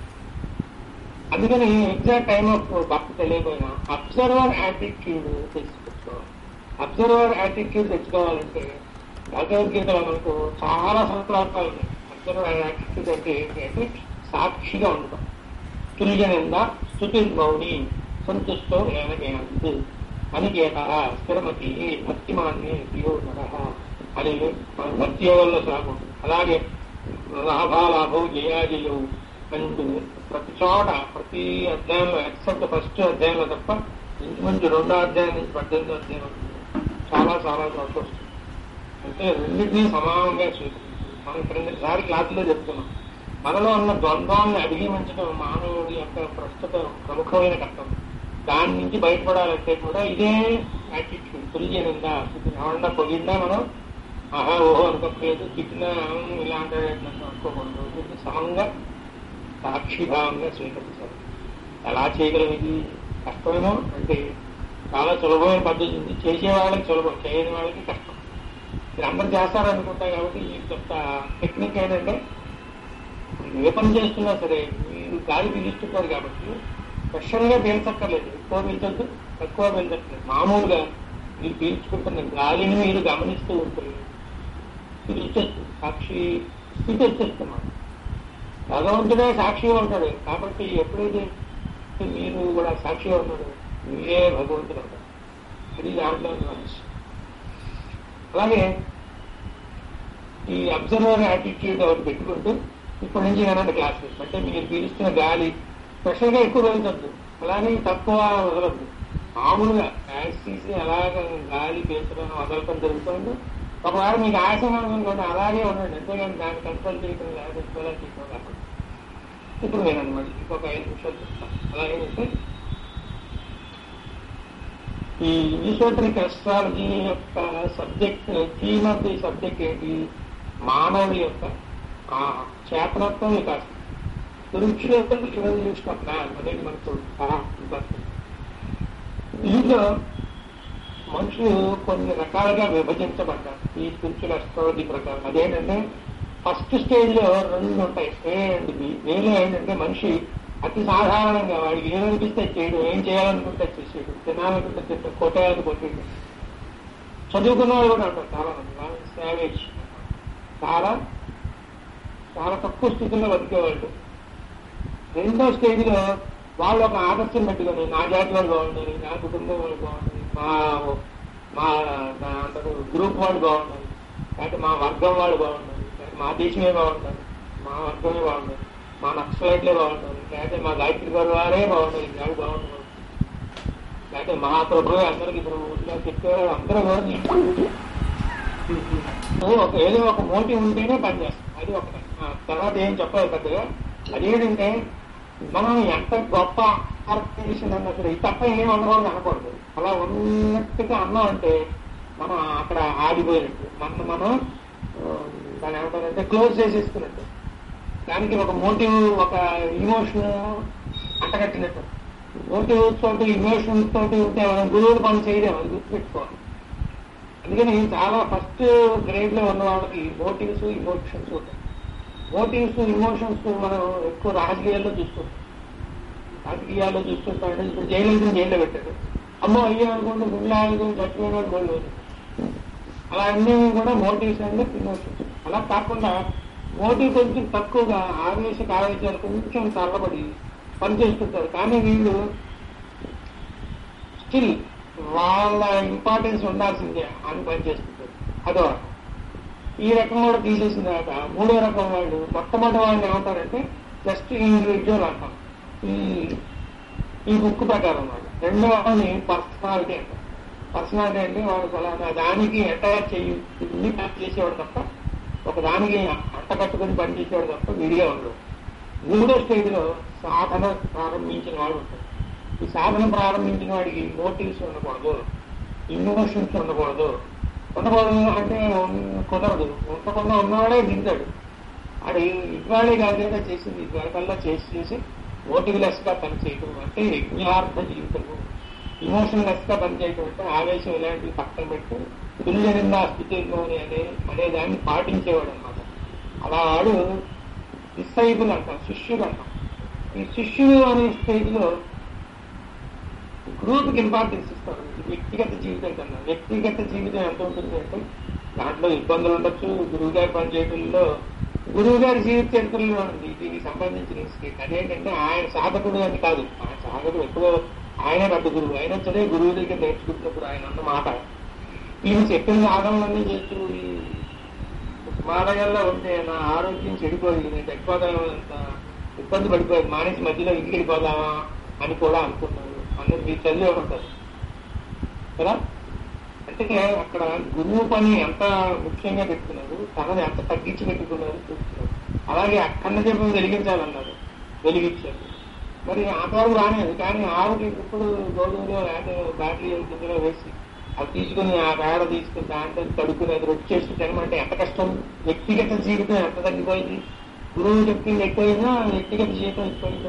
అందుకని ఎగ్జాక్ట్ టైమ్ ఆఫ్ బర్త్ తెలియకపోయినా అబ్జర్వర్ యాటిట్యూడ్ తెలుసుకోవాలి. అబ్జర్వర్ యాటిట్యూడ్ తెచ్చుకోవాలంటే భగవద్గీతలో మనకు చాలా సంకల్పాలు ఉన్నాయి. అబ్జర్వర్ యాటిట్యూడ్ అంటే ఏంటి అంటే సాక్షిగా ఉండటం. తుల్యనింద స్థుతి మౌని సంతుష్టో ఏనకేనందు అనికేత స్థిరమతి భక్తిమాన్ని యోగ అని మన భక్తి యోగంలో సాగుంటుంది. అలాగే లాభాలాభం జయాజయవు అంటూ ప్రతి చోట ప్రతి అధ్యాయంలో ఎక్సెప్ట్ ఫస్ట్ అధ్యాయంలో తప్ప ఇంచుమించు రెండో అధ్యాయం నుంచి పద్దెనిమిదో అధ్యాయం ఉంటుంది. చాలా చాలా చోట్ల వస్తుంది. అంటే రెండింటినీ సమానంగా స్వీకరిస్తుంది. మనం రెండుసారి క్లాసులో చెప్తున్నాం. మనలో ఉన్న ద్వంద్వాన్ని అధిగమించడం మానవుడి యొక్క ప్రస్తుత ప్రముఖమైన కర్తవ్యం. దాని నుంచి బయటపడాలంటే కూడా ఇదే యాటిట్యూడ్. తుల్యనిందా ఏమన్నా పొగిందా మనం ఆహా ఓహో అనుకోలేదు, తిట్టినా ఇలా అంటే అనుకోకూడదు. దీన్ని సమంగా సాక్షిభావంగా స్వీకరించాలి. ఎలా చేయగలం? ఇది కష్టమేమో అంటే చాలా సులభమైన పద్ధతి ఉంది. చేసే వాళ్ళకి సులభం, చేయని వాళ్ళకి కష్టం. మీరు అందరు చేస్తారనుకుంటా కాబట్టి మీకు చెప్త టెక్నిక్ ఏంటంటే ఏ పని చేస్తున్నా సరే మీరు గాలి పీలుస్తున్నారు కాబట్టి స్పెషల్గా పీల్చక్కర్లేదు. ఎక్కువ పీల్చొద్దు, తక్కువ పీల్చక్కర్లేదు. మామూలుగా మీరు పీల్చుకుంటున్న గాలిని మీరు గమనిస్తూ ఉంటుంది. ఇది వచ్చేస్తుంది సాక్షి స్థితి వచ్చేస్తున్నాడు. భగవంతుడే సాక్షిగా ఉంటాడు కాబట్టి ఎప్పుడైతే మీరు కూడా సాక్షిగా ఉన్నాడు మీరే భగవంతుడు ఉంటాడు. అది దాంట్లో మనసు. అలాగే ఈ అబ్జర్వర్ యాటిట్యూడ్ ఒకటి పెట్టుకుంటూ ఇప్పటి నుంచి ఏమైనా క్లాసెస్ అంటే మీరు పీలుస్తున్న గాలి స్పెషల్గా ఎక్కువ పీల్చొద్దు, అలాగే తక్కువ వదలద్దు. మామూలుగా యాక్స్ తీసి అలాగ గాలి పీల్చడం వదలటం జరుగుతుంది. ఒకవేళ మీకు ఆయాసం అనుకోండి అలాగే ఉండండి, అంతేగాని దాన్ని కంట్రోల్ చేయడం లేకపోతే తీసుకోవాలి. ఇప్పుడు వినండి మళ్ళీ ఇంకొక ఐదు నిమిషాలు చెప్తాను. అలాగైతే ఈ ఈసోటరిక్ అస్ట్రాలజీ యొక్క subject theme of the subject ఏంటి? మానవుడి యొక్క ఆ చేతనత్వం వికాసం. స్పిరిచువల్ ఎవల్యూషన్ ఆఫ్ మ్యాన్ అనేది మనకు చాలా ఇంపార్టెంట్. దీంట్లో మనుషులు కొన్ని రకాలుగా విభజించబడ్డారు ఈ స్పిరిచువల్ అస్ట్రాలజీ ప్రకారం. అదేంటంటే ఫస్ట్ స్టేజ్ లో రెండు ఉంటాయి, ఏ అండ్ బి. ఏలో ఏంటంటే మనిషి అతి సాధారణంగా వాడికి ఏమనిపిస్తే చేయడం, ఏం చేయాలనుకుంటే చేసేయడం, తినాలనుకుంటే తింటాం, కొట్టేయాలని కొట్టేయడం. చదువుకున్న వాళ్ళు కూడా అంటారు చాలా మంది సావేజ్, చాలా చాలా తక్కువ స్థితిలో బతికేవాళ్ళు. రెండో స్టేజ్ లో వాళ్ళు ఒక ఆదర్శం పెట్టుకొని నా జాతి వాళ్ళు బాగుండాలి, నా కుటుంబం వాళ్ళు బాగుండాలి, మా మా అంటారు గ్రూప్ వాళ్ళు బాగుండాలి, లేకపోతే మా వర్గం వాళ్ళు బాగుండాలి, లేకపోతే మా దేశమే బాగుండాలి, మా వర్గమే బాగుండాలి, మా నక్సలైట్లే బాగుండాలి, లేకపోతే మా గాయత్రి గారు వారే బాగుండాలి, వాళ్ళు బాగుండాలి, లేకపోతే మహాప్రభువే అందరికి ప్రభుత్వం చెప్పేవారు అందరూ బాగుంది. ఒక ఏదో ఒక మోటివ్ ఉంటేనే పనిచేస్తాం. అది ఒకటి. తర్వాత ఏం చెప్పాలి పెద్దగా. అదేంటంటే మనం ఎంత గొప్ప ఆర్గనైజేషన్ అన్నప్పుడు ఈ తప్ప ఏం ఉండకూడదు అనకూడదు. అలా ఉన్నట్టుగా అన్నాం అంటే మనం అక్కడ ఆడిపోయినట్టు, మనం మనం దాన్ని ఏమంటారంటే క్లోజ్ చేసేసుకున్నట్టు, దానికి ఒక మోటివ్ ఒక ఇమోషన్ అంటగట్టినట్టు. మోటివ్స్ తోటి ఇమోషన్స్ తోటి ఉంటే మనం గురువులు పని చేయలేము, అది గుర్తుపెట్టుకోవాలి. అందుకని చాలా ఫస్ట్ గ్రేడ్ లో ఉన్న వాళ్ళకి మోటివ్స్ ఇమోషన్స్ ఉంటాయి. మోటివ్స్ ఇమోషన్స్ మనం ఎక్కువ రాజకీయాల్లో చూసుకుంటాం. రాజకీయాల్లో చూసుకుంటామంటే ఇప్పుడు జైలు జైల్లో పెట్టారు, అమ్మో అయ్యో అనుకుంటే గుండె చచ్చిపోయిన గోల్డ్. అలా అన్నీ కూడా మోటివ్స్ అండ్ ఇమోషన్స్. అలా కాకుండా మోటివ్ కొంచెం తక్కువగా ఆవేశక ఆవేశాలు కొంచెం తరబడి పనిచేస్తుంటారు, కానీ వీళ్ళు స్టిల్ వాళ్ళ ఇంపార్టెన్స్ ఉండాల్సిందే అని పనిచేస్తుంటారు. అదో రకం. ఈ రకం కూడా తీసేసిన తర్వాత మూడో రకం వాళ్ళు మొట్టమొదటి వాళ్ళని ఏమంటారంటే జస్ట్ ఇండివిజువల్ అంటాం ఈ ఈ బుక్ ప్రకారం వాళ్ళు. రెండో వాళ్ళని పర్సనాలిటీ అంటారు. పర్సనాలిటీ అంటే వాళ్ళు ఫలానా దానికి అటాచ్ చేయి చేసేవాడు తప్ప, ఒక దానికి అంట కట్టుకుని పనిచేసేవాడు తప్ప విడిగా ఉండదు. మూడో స్టేజ్ లో సాధన ప్రారంభించిన వాడు ఉంటారు. ఈ సాధన ప్రారంభించిన వాడికి మోటివ్స్ ఉండకూడదు, ఇమోషన్స్ ఉండకూడదు. ఉండకూడదు అంటే కుదరదు. ఉండకుండా ఉన్నవాడే దిగుతాడు. అది ఇవాళే కాకుండా చేసింది ఇవాళకల్లా చేసి చేసి మోటివ్ లెస్ గా పనిచేయటం అంటే యజ్ఞార్థ జీవితము. ఇమోషన్ లెస్ గా పనిచేయటం అంటే ఆవేశం ఇలాంటివి పక్కన పెట్టి తుల్యనిందా స్థితిలోని అనే అనే దాన్ని పాటించేవాడు అనమాట. అలా వాడు డిసైబుల్ అంటాం, శిష్యుడు అంటాం. ఈ శిష్యుడు అనే స్టేజ్ లో గ్రూప్ కి ఇంపార్టెన్స్ ఇస్తారు. వ్యక్తిగత జీవితం కన్నా వ్యక్తిగత జీవితం ఎంత ఉంటుంది అంటే దాంట్లో ఇబ్బందులు ఉండొచ్చు. గురువు గారి పనిచేయడంలో గురువు గారి జీవిత చరిత్రలో ఉంది దీనికి సంబంధించిన స్టేట్. అదేంటంటే ఆయన సాధకుడు అని కాదు, ఆయన సాధకుడు ఎప్పుడో ఆయన పెద్ద గురువు. ఆయన సరే గురువు దగ్గర నేర్చుకుంటున్నప్పుడు ఆయన అన్న మాట ఈయన చెప్పిన సాధనలన్నీ చేస్తూ ఈ హిమాలయాల్లో ఉంటే నా ఆరోగ్యం చెడిపోయి నేను చచ్చిపోతానంత ఇబ్బంది పడిపోయింది, మానేసి మధ్యలో ఇంటికి వెళ్ళిపోదామా అని కూడా అనుకున్నాను అన్నది మీరు చదివే ఉంటారు కదా. అంటే అక్కడ గురువు పని ఎంత ముఖ్యంగా పెట్టుకున్నారు, తనని ఎంత తగ్గించి పెట్టుకున్నారు చూస్తున్నారు. అలాగే అక్కన్న దీపం వెలిగించాలన్నారు, వెలిగించారు. మరి ఆటవారు రానేది, కానీ ఆవుకి ఇప్పుడు గోధుమలో లేకపోతే బ్యాటరీ కిందలో వేసి అది తీసుకుని ఆ పేడ తీసుకుని దాంట్లో తడుకుని అది రొట్టి చేసి తినమంటే ఎంత కష్టం. వ్యక్తిగత జీవితం ఎంత తగ్గిపోయింది. గురువు చెప్పింది ఎక్కువైనా వ్యక్తిగత జీవితం ఎక్కువైందా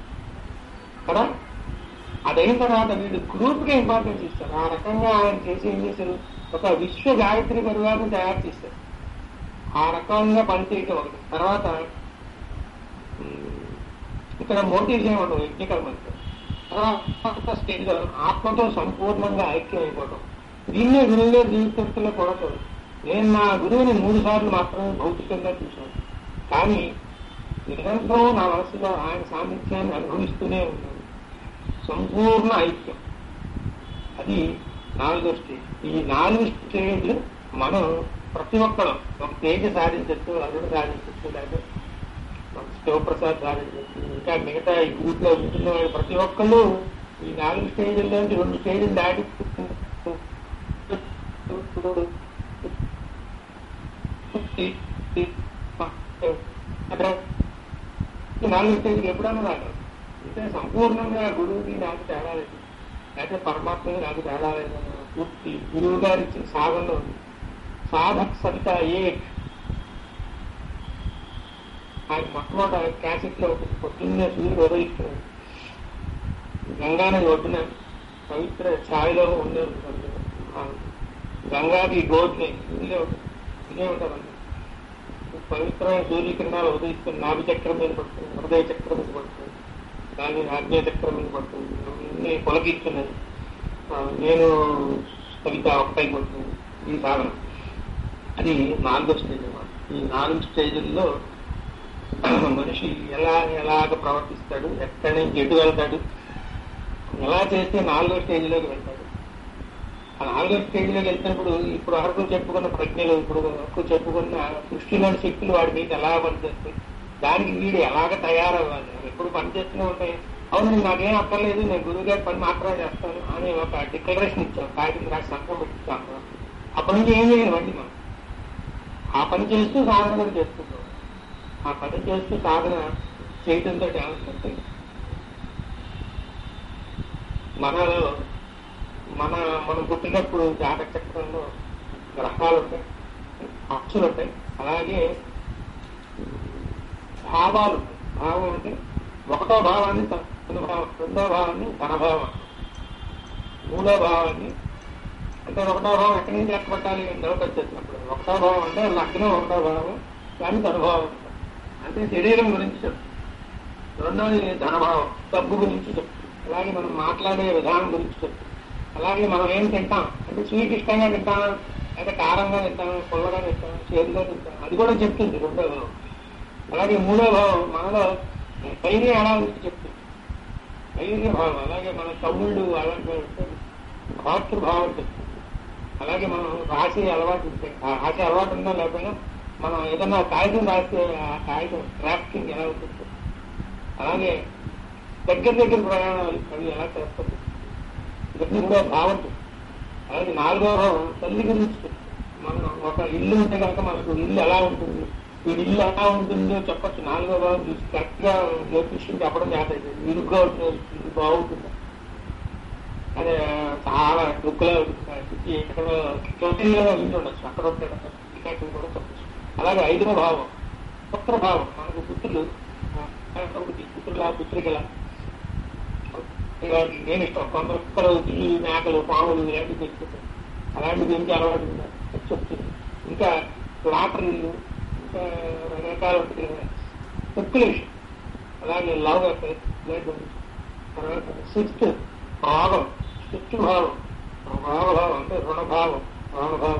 కదా. అదైన తర్వాత వీళ్ళు గ్రూప్ గా ఇంపార్టెన్స్ ఇస్తారు. ఆ రకంగా ఆయన చేసి ఏం చేశారు, ఒక విశ్వ గాయత్రి పరివారం తయారు చేశారు. ఆ రకంగా పనిచేయటం ఒకటి. తర్వాత ఇక్కడ మోటివ్స్ ఏమంటాం యజ్ఞకర్మంతో. తర్వాత స్టేజ్ లో ఆత్మతో సంపూర్ణంగా ఐక్యం అయిపోవటం. దీన్నే గురువు గారి జీవితంలో కొడతారు. నేను నా గురువుని మూడు సార్లు మాత్రమే భౌతికంగా చూశాను, కానీ నిరంతరం నా మనసులో ఆయన సాన్నిధ్యాన్ని అనుభవిస్తూనే ఉన్నాను. సంపూర్ణ ఐక్యం, అది నాలుగో స్టేజ్. ఈ నాలుగు స్టేజ్లు మనం ప్రతి ఒక్కరం ఒక తేజ సాధించచ్చు, అరుడు సాధించచ్చు, లేకపోతే శివప్రసాద్ సాధించచ్చు, ఇంకా మిగతా ఈ గ్రూప్ లో ఉంటున్న వాళ్ళు ప్రతి ఒక్కళ్ళు ఈ నాలుగు స్టేజ్ల్లో రెండు స్టేజ్లు దాటి ఈ నాలుగో స్టేజ్కి ఎప్పుడన్నా రాగలరు. అంటే సంపూర్ణంగా గురువుకి నాకు తేడా లేదు, లేకపోతే పరమాత్మకి నాకు తేడా లేదన్న పూర్తి గురువు గారి ఇచ్చిన సాధనలో ఉంది. సాధక్ సవిత ఏక్ ఆయన మొట్టమొదటి క్యాసెట్ లో పొద్దున్నే సూర్యుడు ఉదయిస్తున్నాడు, గంగానది ఒడ్డున పవిత్ర ఛాయలో ఉండే గంగాది గోడ్ని ఇదే ఇదే ఉంటారండి. పవిత్రమైన సూర్యకిరణాలు ఉదయిస్తుంది, నాభి చక్రం మీద పడుతుంది, హృదయ చక్రం మీద పడుతుంది, దాని ఆగ్నేయ చక్రం మీద పడుతుంది, ఇన్ని పొలకిస్తున్నాయి. నేను కవిత ఒకటై పడుతుంది ఈ సాధన. అది నాలుగో స్టేజ్ అన్నమాట. ఈ నాలుగు స్టేజ్ల్లో మనిషి ఎలా ఎలాగ ప్రవర్తిస్తాడు, ఎక్కడి నుంచి ఎటు వెళ్తాడు, ఎలా చేస్తే నాలుగో స్టేజ్లోకి వెళ్తాడు. ఆ నాలుగో స్టేజ్లోకి వెళ్తున్నప్పుడు ఇప్పుడు వరకు చెప్పుకున్న ప్రజ్ఞలు, ఇప్పుడు వరకు చెప్పుకున్న సృష్టిలోని శక్తులు వాడి మీద ఎలా పనిచేస్తాయి, దానికి వీడు ఎలాగ తయారవ్వాలి. ఎప్పుడు పనిచేస్తూనే ఉంటాయి. అవును నాకేం అక్కర్లేదు, నేను గురువు గారి పని మాత్రమే చేస్తాను అని ఒక డిక్లరేషన్ ఇచ్చాం, కాగితం రాసి సంతకం పెట్టిస్తాను. అప్పటి నుంచి ఏం చేయలేమండి మనం. ఆ పని చేస్తూ సాధన కూడా చేస్తున్నాం. ఆ పని చేస్తూ సాధన చేయడంతో ఏమంటే మనలో మన మనం పుట్టినప్పుడు జాతక చక్రంలో గ్రహాలు ఉంటాయి, అక్షులు ఉంటాయి, అలాగే భావాలు. భావం అంటే ఒకటో భావాన్ని అనుభావం, రెండో భావాన్ని ధనభావం, మూడో భావాన్ని అంటే ఒకటో భావం ఎక్కడి నుంచి లెక్క పెట్టాలి అని డౌట్ వచ్చేసినప్పుడు ఒకటో భావం అంటే లగ్నం ఒకటో భావం, దానికి అనుభవం అంటే శరీరం గురించి చెప్తుంది. రెండోది ధనభావం, డబ్బు గురించి చెప్తుంది. అలాగే మనం మాట్లాడే విధానం గురించి చెప్తుంది. అలాగే మనం ఏం తింటాం అంటే స్వీట్ ఇష్టంగా తింటాం, అయితే కారంగా తింటాం, పుల్లగా తింటాం, చేదుగా తింటాం, అది కూడా చెప్తుంది రెండో భావం. అలాగే మూడో భావం మనలో ధైర్యం ఎలా గురించి చెప్తుంది, ధైర్య భావం. అలాగే మన తమ్ముళ్ళు అలాంటి భాతృభావం చెప్తుంది. అలాగే మనం రాసే అలవాటు ఉంటాయి, ఆ రాసే అలవాటు ఉందా లేకపోయినా మనం ఏదన్నా కాగితం రాస్తే ఆ కాగితం డ్రాఫ్టింగ్ ఎలా ఉంటుంది. అలాగే దగ్గర దగ్గర ప్రయాణాలు అవి ఎలా చేస్తుంది, ఇవన్నీ కూడా భావం. అలాగే నాలుగో భావం తల్లి గురించి. మనం ఒక ఇల్లు ఉంటే కనుక మనకు ఇల్లు ఎలా ఉంటుంది, ఈ ఇల్లు ఎలా ఉంటుందో చెప్పచ్చు. నాలుగో భావం చూసి కరెక్ట్ గా జ్యోతిష్యం చెప్పడం చేత ఇరుగ్గా ఉంటుంది, ఇది బాగుంటుంది, అదే చాలా దుక్కులో ఎక్కడో చోటీలో ఇంటి ఉండొచ్చు, అక్కడ ఉంటాడు కూడా చెప్పచ్చు. అలాగే ఐదవ భావం పుత్ర భావం. మనకు పుత్రులు పుత్రుల పుత్రికల నేను ఇష్టం, కొందరు కుక్కలు, పిల్లి, మేకలు, పాములు ఇలాంటివి తెచ్చుకుంటారు. అలాంటి గురించి అలవాటు చెప్తుంది. ఇంకా లాటరీలు, ఇంకా రకరకాల స్పెక్యులేషన్, అలాగే లవ్ అఫేర్, తర్వాత సిక్స్త్ భావం, సిక్స్త్ భావం భావభావం అంటే రుణభావం, రుణభావం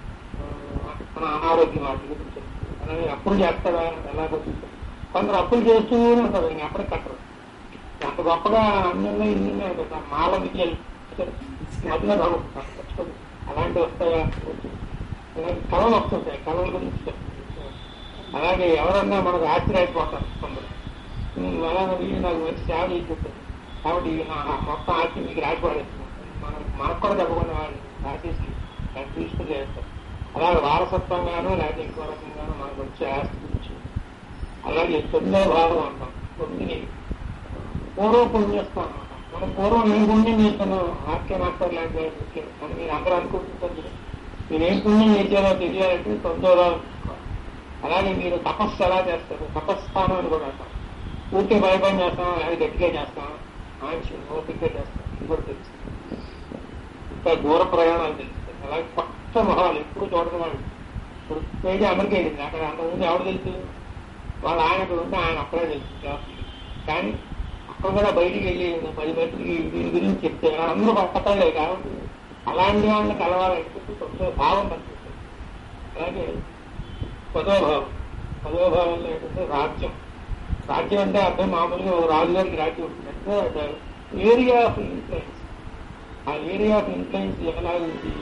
మన అనారోగ్యం వాటి గురించి చెప్తుంది. అలాగే అప్పులు చేస్తారా ఎలా బతుకుతారు. కొందరు అప్పులు చేస్తూనే ఉంటారు, ఇంక అప్పుడే కట్టరు. అంత గొప్పగా అన్నిలో ఇన్ని మాల విద్యలు మధ్యలో రావు, అలాంటివి వస్తాయా. అలాగే కళలు వస్తుంటాయి, కళల గురించి చెప్తుంది. అలాగే ఎవరన్నా మనకు ఆశ్చర్యపోతారు కొందరు, అలాగే వీళ్ళు నాకు మంచి సేవ చేస్తుంటారు కాబట్టి మొత్తం ఆస్తి మీకు రాసిపడేస్తున్నారు, మనం మనకు కూడా తప్పకుండా వాళ్ళు రాసేసి తీసుకుని చేస్తారు. అలాగే వారసత్వంగానూ లేకపోతే ఇంకో రకంగానూ మనకు వచ్చే ఆస్తి గురించి. అలాగే తొమ్మిదో భావం అంటాం, తొమ్మిది పూర్వ పుణ్యస్థం అనమాట. మనం పూర్వం ఏం పుణ్యం చేస్తున్నాం, ఆర్కే మాస్టర్ లాంటి అని మీరు అందరూ అనుకుంటుంటారు. మీరు ఏం పుణ్యం చేశారో తెలియాలంటే తొమ్మిదో భావం. అలాగే మీరు తపస్సు ఎలా చేస్తారు, తపస్స్థానం అని కూడా అంటాం. ఊరికే భయపడి చేస్తాం, అది గట్టిగా చేస్తాం, మంచి ఓపికగా చేస్తాం, ఇది కూడా తెలుస్తుంది. ఇంకా దూర ప్రయాణాలు తెలుస్తాయి. అలాగే కొత్త మొహాలు ఎప్పుడు చూడడం వాళ్ళు. ఇప్పుడు పేజీ అమెరికా వెళ్ళింది, అక్కడ అంతకుముందు ఎవరు తెలుసు, వాళ్ళ ఆయనకు ఉంటే ఆయన అక్కడే తెలుసు. కానీ అక్కడ కూడా బయటికి వెళ్ళి పది మందికి దీని గురించి చెప్తే అందరూ పట్టలే కాబట్టి అలాంటి వాళ్ళని కలవాలంటే కొంచెం భావం కనిపిస్తుంది. అలాగే పదో భావం, పదో భావంలో ఏంటంటే రాజ్యం. రాజ్యం అంటే అర్థం మామూలుగా రాజుగారికి రాజ్యం ఉంటుంది అంటే ఏరియా ఆఫ్ ఇన్ఫ్లుయెన్స్. ఆ ఏరియా ఆఫ్ ఇన్ఫ్లుయెన్స్ ఎలా ఉంది,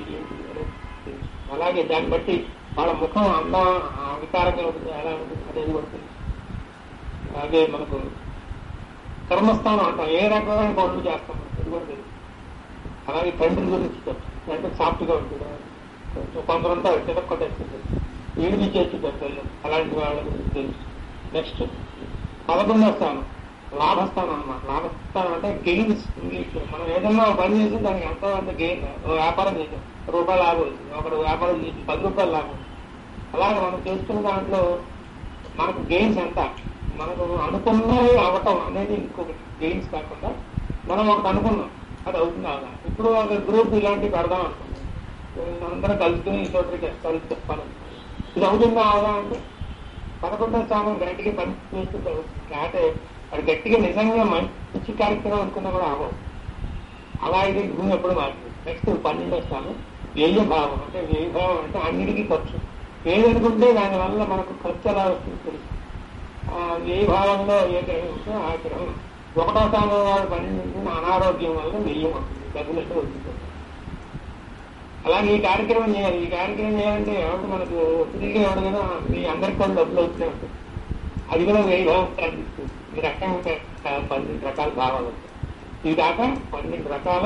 అలాగే దాన్ని బట్టి వాళ్ళ ముఖం అందం వికారంగా ఉంటుంది, ఎలా ఉంటుంది అనేది పడుతుంది. అలాగే మనకు కర్మస్థానం అంటాం, ఏ రకమైన పనులు చేస్తాం అది కూడా తెలుసు. అలాగే తండ్రి గురించి తండ్రి సాఫ్ట్గా ఉంటుంది, కొందరు ఉంటారు చితక్కొట్టేస్తుంది, ఏడికి చేస్తుంటారు పిల్లలు, అలాంటి వాళ్ళ గురించి తెలుసు. నెక్స్ట్ పదకొండో స్థానం లాభస్థానం అనమాట. లాభస్థానం అంటే గెయిన్స్ ఇంగ్లీష్. మనం ఏదన్నా పని చేసి దానికి ఎంతో అంత గెయిన్. వ్యాపారం చేసాం, రూపాయలు లాభం వచ్చింది, ఒకడు వ్యాపారం చేసి పది రూపాయలు లాభం. అలాగే మనం చేసుకున్న దాంట్లో మనకు గెయిన్స్ ఎంత, మనకు అనుకున్నవి అవటం అనేది ఇంకొకటి. గెయిన్స్ కాకుండా మనం ఒకటి అనుకున్నాం, అది అవుతుంది అలా. ఇప్పుడు ఒక గ్రూప్ ఇలాంటివి పెడదాం అనుకున్నాం, అందరం కలుసుకుని ఈ చోటకి కలిసి చెప్పాలి, ఇది అవుతుందా అవదా అంటే పదకొండో స్థానం గట్టిగా పని చేస్తూ అంటే అది గట్టిగా నిజంగా మంచి కార్యక్రమం అనుకున్నా కూడా అవ్వవు. అలా ఇది భూమి ఎప్పుడు మారుతుంది. నెక్స్ట్ పన్నెండో స్థానం వ్యయ భావం. అంటే వ్యయ భావం అంటే అన్నిటికీ ఖర్చు. ఏదనుకుంటే దానివల్ల మనకు ఖర్చు ఎలా వస్తుంది తెలుసు. ఆ వ్యయ భావంలో ఏ గ్రహం ఉంటే ఆ గ్రహం. ఒకటో స్థానం వాడు పన్నెండు అనారోగ్యం వల్ల వ్యయం వస్తుంది, డబ్బులతో వస్తుంది. అలాగే ఈ కార్యక్రమం చేయాలి. ఈ కార్యక్రమం చేయాలంటే ఎవరికి మనకు ఒత్తిడిగా ఎవరు కదా, మీ అందరికి కూడా డబ్బులు అవుతూనే ఉంటుంది. అది కూడా వ్యయ భావం కనిపిస్తుంది. ఈ రకంగా పన్నెండు రకాల భావాలు ఉంటాయి. ఇది కాక పన్నెండు రకాల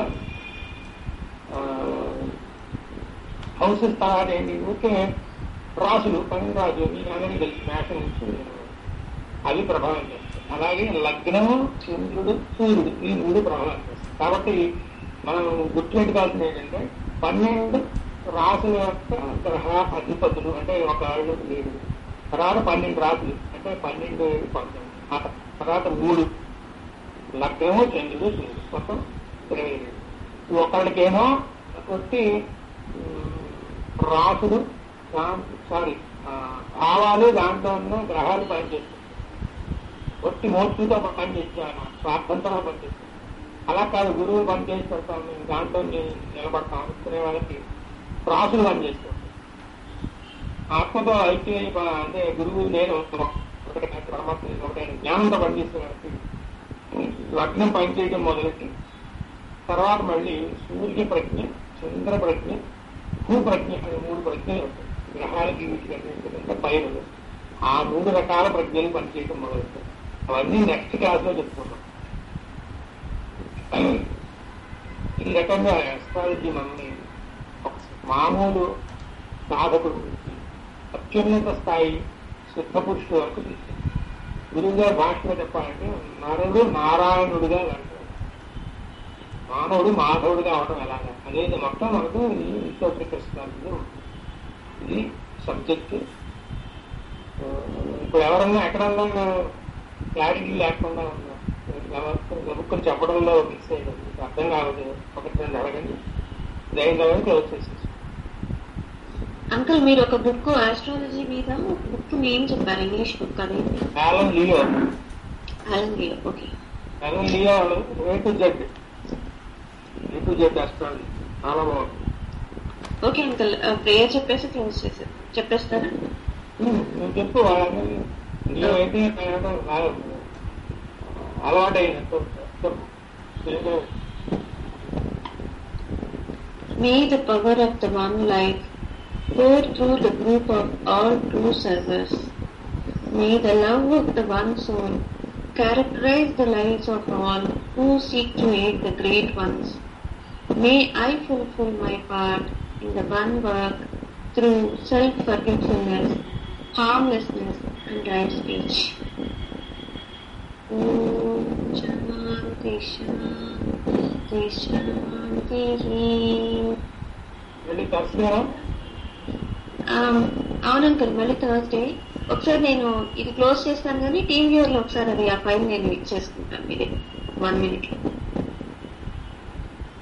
హౌసెస్. తర్వాత ఏంటి ఊరికే రాసులు, పన్నెండు రాజులు మీకు అందరికీ తెలిసి మేషం నుంచి అవి ప్రభావం చేస్తాయి. అలాగే లగ్నము, చంద్రుడు, సూర్యుడు ఈ మూడు ప్రభావం చేస్తాయి. కాబట్టి మనం గుర్తుపెట్టుకోవాల్సింది ఏంటంటే పన్నెండు రాసుల యొక్క గ్రహ అధిపతులు అంటే ఒక ఆరు ఏడు, తర్వాత పన్నెండు రాసులు అంటే పన్నెండు పంతొమ్మిది, తర్వాత మూడు లగ్నము, చంద్రుడు, సూర్యుడు మొత్తం ఇరవై ఏడు. ఒకళ్ళకేమో కొట్టి రాసులు సారీ భావాలు దాంట్లో ఉన్న గ్రహాలు పనిచేస్తాయి. ఒట్టి మోర్చుతో పనిచేస్తాను, స్వార్థంతో పనిచేస్తాను. అలా కాదు, గురువులు పనిచేసి పెడతాం, మేము దాంట్లో నిలబడతాం అనుకునే వాళ్ళకి రాసులు పనిచేస్తాం. ఆత్మతో ఐక్య అంటే గురువు నేను ఒకటే పరమాత్మ ఒకటే జ్ఞానంతో పనిచేస్తున్నానికి లగ్నం పనిచేయడం మొదలెట్టి తర్వాత మళ్ళీ సూర్య ప్రజ్ఞ, చంద్ర ప్రజ్ఞ, భూ ప్రజ్ఞ అనే మూడు ప్రజ్ఞలు ఉంటాయి. గ్రహాలకి వీటికి అన్నింటికంటే పైన ఆ మూడు రకాల ప్రజ్ఞలు పనిచేయడం మొదలెట్టాయి. అవన్నీ నెక్స్ట్ క్లాస్ లో చెప్పుకుంటాం. ఈ రకంగా ఆస్ట్రాలజీ మనల్ని మామూలు సాధకుడు అత్యున్నత స్థాయి సిద్ధ పురుషుడు వరకు తీసుకుంది. గురువు గారి భాషలో చెప్పాలంటే నరుడు నారాయణుడుగా అంటారు, మానవుడు మాధవుడుగా అవడం ఎలాగా అనేది మొత్తం మనకు విశ్వప్రకృష్ణాలు. ఇది సబ్జెక్ట్. ఇప్పుడు ఎవరన్నా ఎక్కడన్నా క్లారిటీ లేకుండా ఉన్నా గబుక్కుని చెప్పడంలో మిక్స్ అయ్యింది, అర్థం కావద్దు, ఒకటి రెండు అడగండి, దైవం క్లోజ్ చేసేసి. అంకుల్ మీరు ఒక బుక్ ఆస్ట్రాలజీ మీద బుక్ నేమ్ చెప్పారు, ఇంగ్లీష్ బుక్ అది Alan Leo. Alan Leo okay. Alan Leo A to Z A to Z astrology చాలా బాగుంది. ఓకే అంకుల్, ప్రేయర్ చెప్పేసి క్లోజ్ చేసి చెప్పేస్తారా? నువ్వు చెప్పు. లియో ఏంటి అలవాటు అయినట్టు చెప్పు. May the power of the one life pour through the group of all true servers. May the love of the one soul characterize the lives of all who seek to aid the great ones. May I fulfill my part in the one work through self-forgetfulness, harmlessness and right speech. Om Shanti Shanti Shanti. అవును uncle, మళ్ళీ Thursday. ఒకసారి నేను ఇది close చేస్తాను కానీ team viewer లో ఒకసారి అది ఆ ఫైల్ నేను ఇచ్చేసుకుంటాను ఇది వన్ మినిట్ లో.